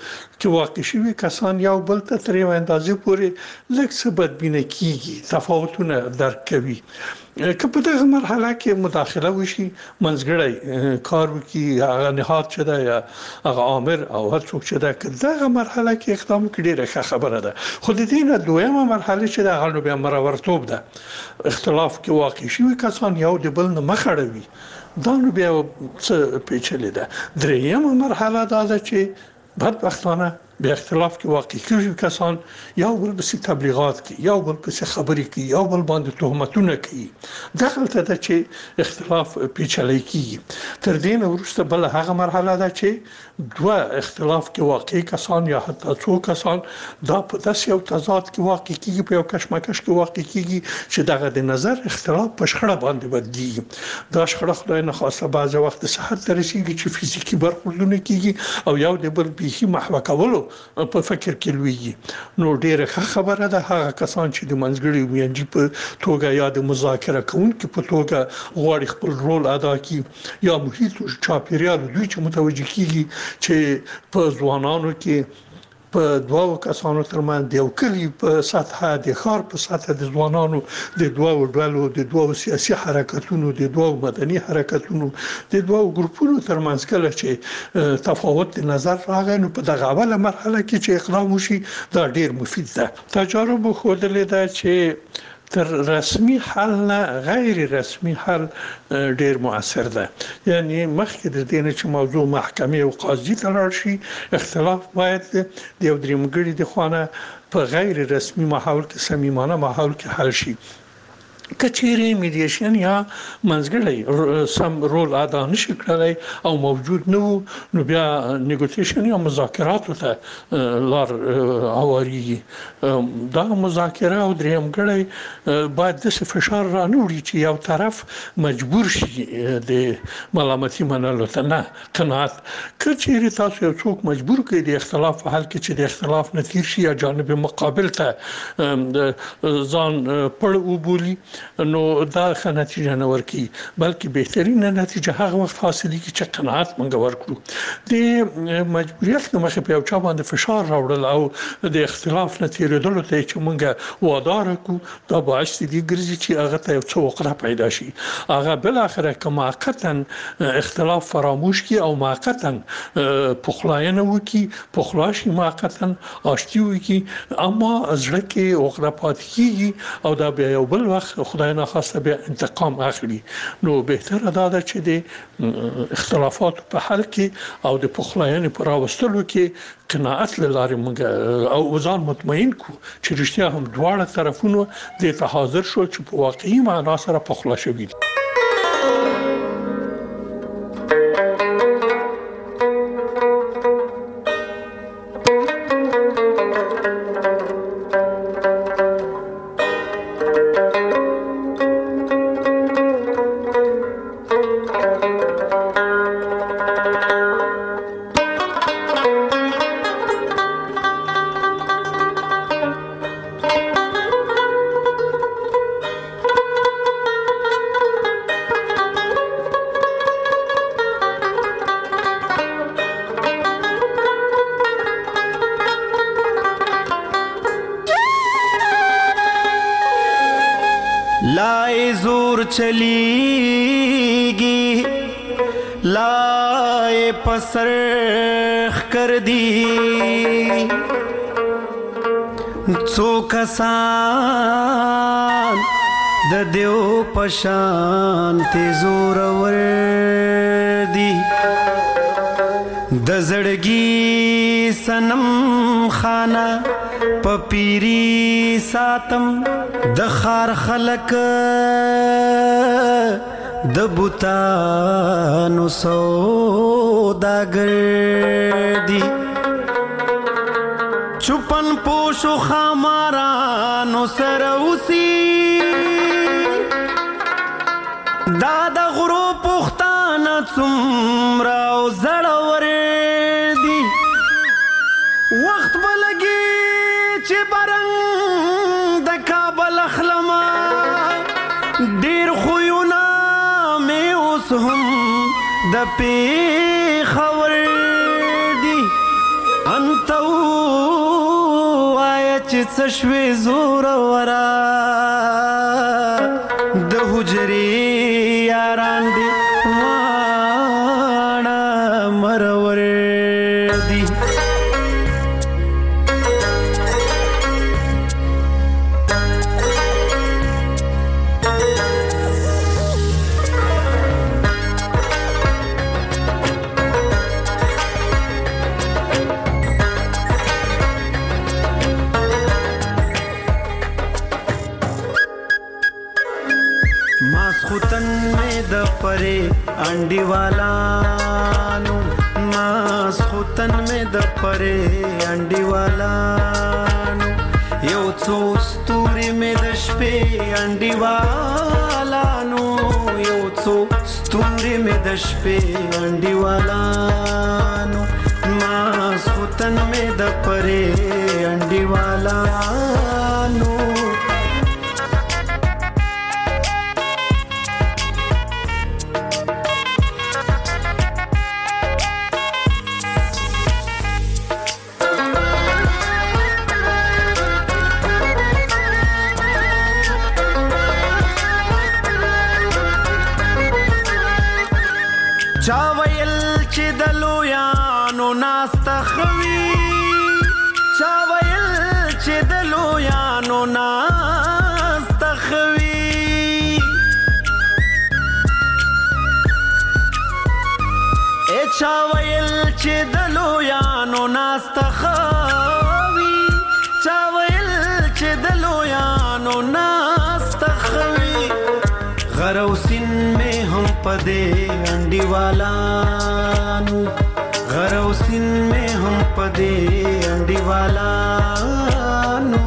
چې واقع شوي کسان یو بل ته تر یو اندازې پورې لږ څه بدبینه کیږي، تفاوتونه درک کوي. که په دغه مرحله کې مداخله وشي منځګړی کار وکړي هغه نهاد چې دا یا هغه امر او هر څوک چې دا که دغه مرحله کې اقدام کړي ډیره خبره ده. خو د دې نه دویمه مرحله چې دا غلو بیا مرورتوب ده اختلاف کې واقع شوي کسان یو د بل نه مخ اړوي دا نو بیا څه پیچلې ده. دریمه مرحله دا ده چې بدبختانه به اختلاف کې واقع کیږي کسان یو بل په تبلیغات کې یو بل په خبرې کې یو بل باندې تهمتونه کوي. دغلته ده چې اختلاف پیچلې کیږي. تر دې نه وروسته بل هغه مرحله ده چې دوه اختلاف کې واقع کسان یا حتی څو کسان دا په داسې یو تضاد کې واقع کیږي په یو کشمکش کې واقع کیږي چې دغه د نظر اختلاف په شخړه باندې بدلیږي. دا شخړه خدای نه خواسته بعض وخت صحت ته رسیږي چې فزیکی برخوردونه کیږي او یو د بل بيخي محو کولو په فکر کې لوي. نو ډیره خبره ده هغه کسان چې د منځګړي وینځي په توګه یا د مذاکره کوونکو په توګه غواړي خپل رول ادا کړي یا محیط او چاپیریال دوی چې متوجه کیږي چې په ځوانانو کې په دوه کسانو ترمنځ د یو کلی په سطحه د ښار په سطحه د ځوانانو د دوه ډلو د دوه سیاسي حرکتونو د دوه مدني حرکتونو د دوه ګروپونو ترمنځ کله چې تفاوت نظر راغی نو په دغه اوله مرحله کې چې اقدام وشي دا ډیر مفید ده. تجارب ښودلې ده چې تر رسمي حل نه غیر رسمي حل ډیر موثر ده. یعنی مخکې د دې نه چې موضوع محکمه او قاضي ته لاړ شي اختلاف باید د یو درېمګړي د خوانه په غیر رسمي ماحول کې صمیمانه ماحول کې حل شي. کچېری میډییشن یا منځګړی سم رول ادا نشي کړای او موجود نه نو بیا نیګوسییشن یا مذاکرات ته لار اوریږي. دا مذاکره او درېمګړی باید د فشار را نوړي چې یو طرف مجبور شي د ملامتي منلو ته نه قناعت. کچېری تاسو یو څوک مجبور کړي د اختلاف په حل کې چې د اختلاف نتیجه شي یا جانب مقابل ته ځان پړ وبولي نو دا ښه نتیجه نه ورکي بلکې بهترینه نتیجه هغه وخت حاصلېږي چې قناعت منګ ورکړو. د مجبوریت نه مخې په یو چا باندې فشار راوړل او د اختلاف نه تیرېدلو ته چې منګ وادار کو دا باعث دي ګرځي چې هغه ته یو څه وقړه پیدا شي. هغه بل اخره که موقتا اختلاف فراموش کی او موقتا پخلاینه وکي پخلاشي موقتا آشتی وکي اما زړه کې وقړه پاتې کیږي او دا بیا یو بل وخت خدای نه خواسته بیا انتقام اخلي. نو بهتره ده چې د اختلافات په حل کې او د پخلاینې پر راوستلو کې قناعت لري موږ او ځان مطمئن کو چې رښتیا هم دواړه طرفونو د ته حاضر شو چې په واقعي معنا سره پخلا شوي. لائے زور چلیگی لائے پسرخ کر دی څو کسان د دیو پشان ته زور ور دی د زړګي سنم خانه پپیری ساتم د خار خلق د بوتانو سوداګر دی چوپن پوشو خامارانو سره اوسي دا د غرو پختانه څومره او زړور دی وخت بلګي چې برنګ د کابل اخلما ډیر خوونه مې اوس هم د پیښور دی انت وایا چې څه شوې زور ورا د حجرې یاران دی واڼه مرور دی ماسخوتن میں د پرے انڈی والانو ماسخوتن میں د پرے انڈی والانو یو څو ستوري میں د شپې انڈی والانو یو څو ستوري میں د شپې انڈی والانو ماسخوتن میں د پرے انڈی والانو چا ویل چې د لویانو ناسته خوي چا ویل چې د لویانو ناسته خوي چا ویل چې د لویانو ناسته خوي چا ویل چې د لویانو ناسته خوي غروسین میں ہم پدے انڈی والانو غروسین میں ہم پدے انڈی والانو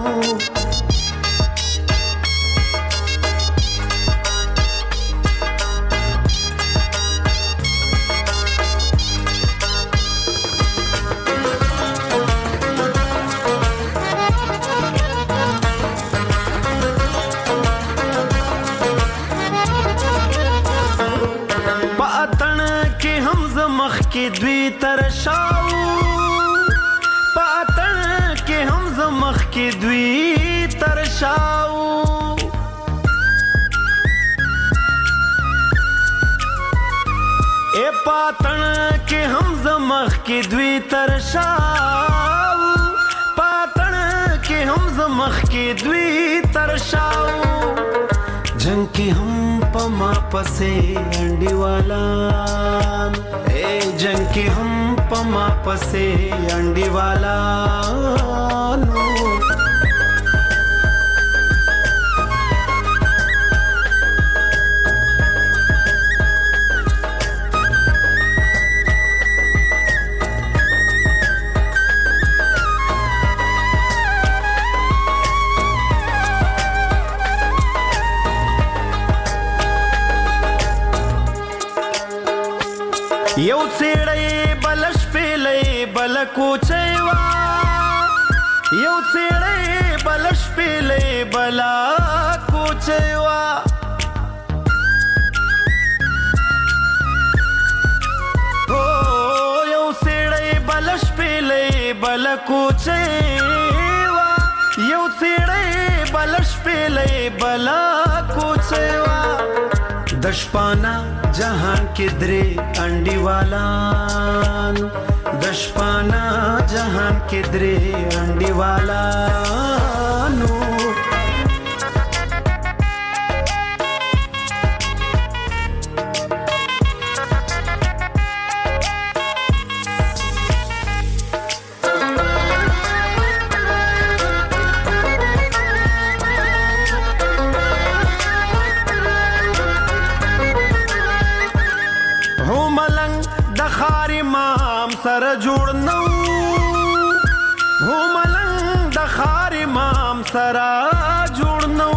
کې دوی ترشاو پاتن کې هم زمخ کې دوی ترشاو اے پاتن کې هم زمخ کې دوی ترشاو پاتن کې هم زمخ کې دوی ترشاو کې هم پما پسې انډیوالان اے جنگ کې هم پما پسې انډیوالان یو څېړی بلش پیلې بل کوچېوا یو څېړی بلش پیلې بل کوچېوا او یو څېړی بلش پیلې بل کوچېوا یو څېړی بلش پیلې بل کوچېوا دشپانا جهان کې درې انډیوالان دشپانا جهان کې درې انډیوالانو سره جوړ نو هو ملنګ د خار امام سره جوړ نو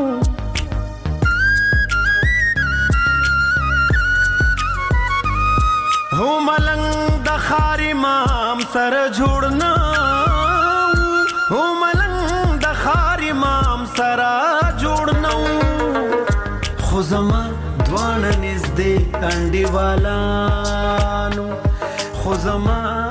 هو ملنګ د خار امام سره جوړ نو هو ملنګ د خار امام سره جوړ نو خو زما دوانه نږدې انډیوالانو خو زما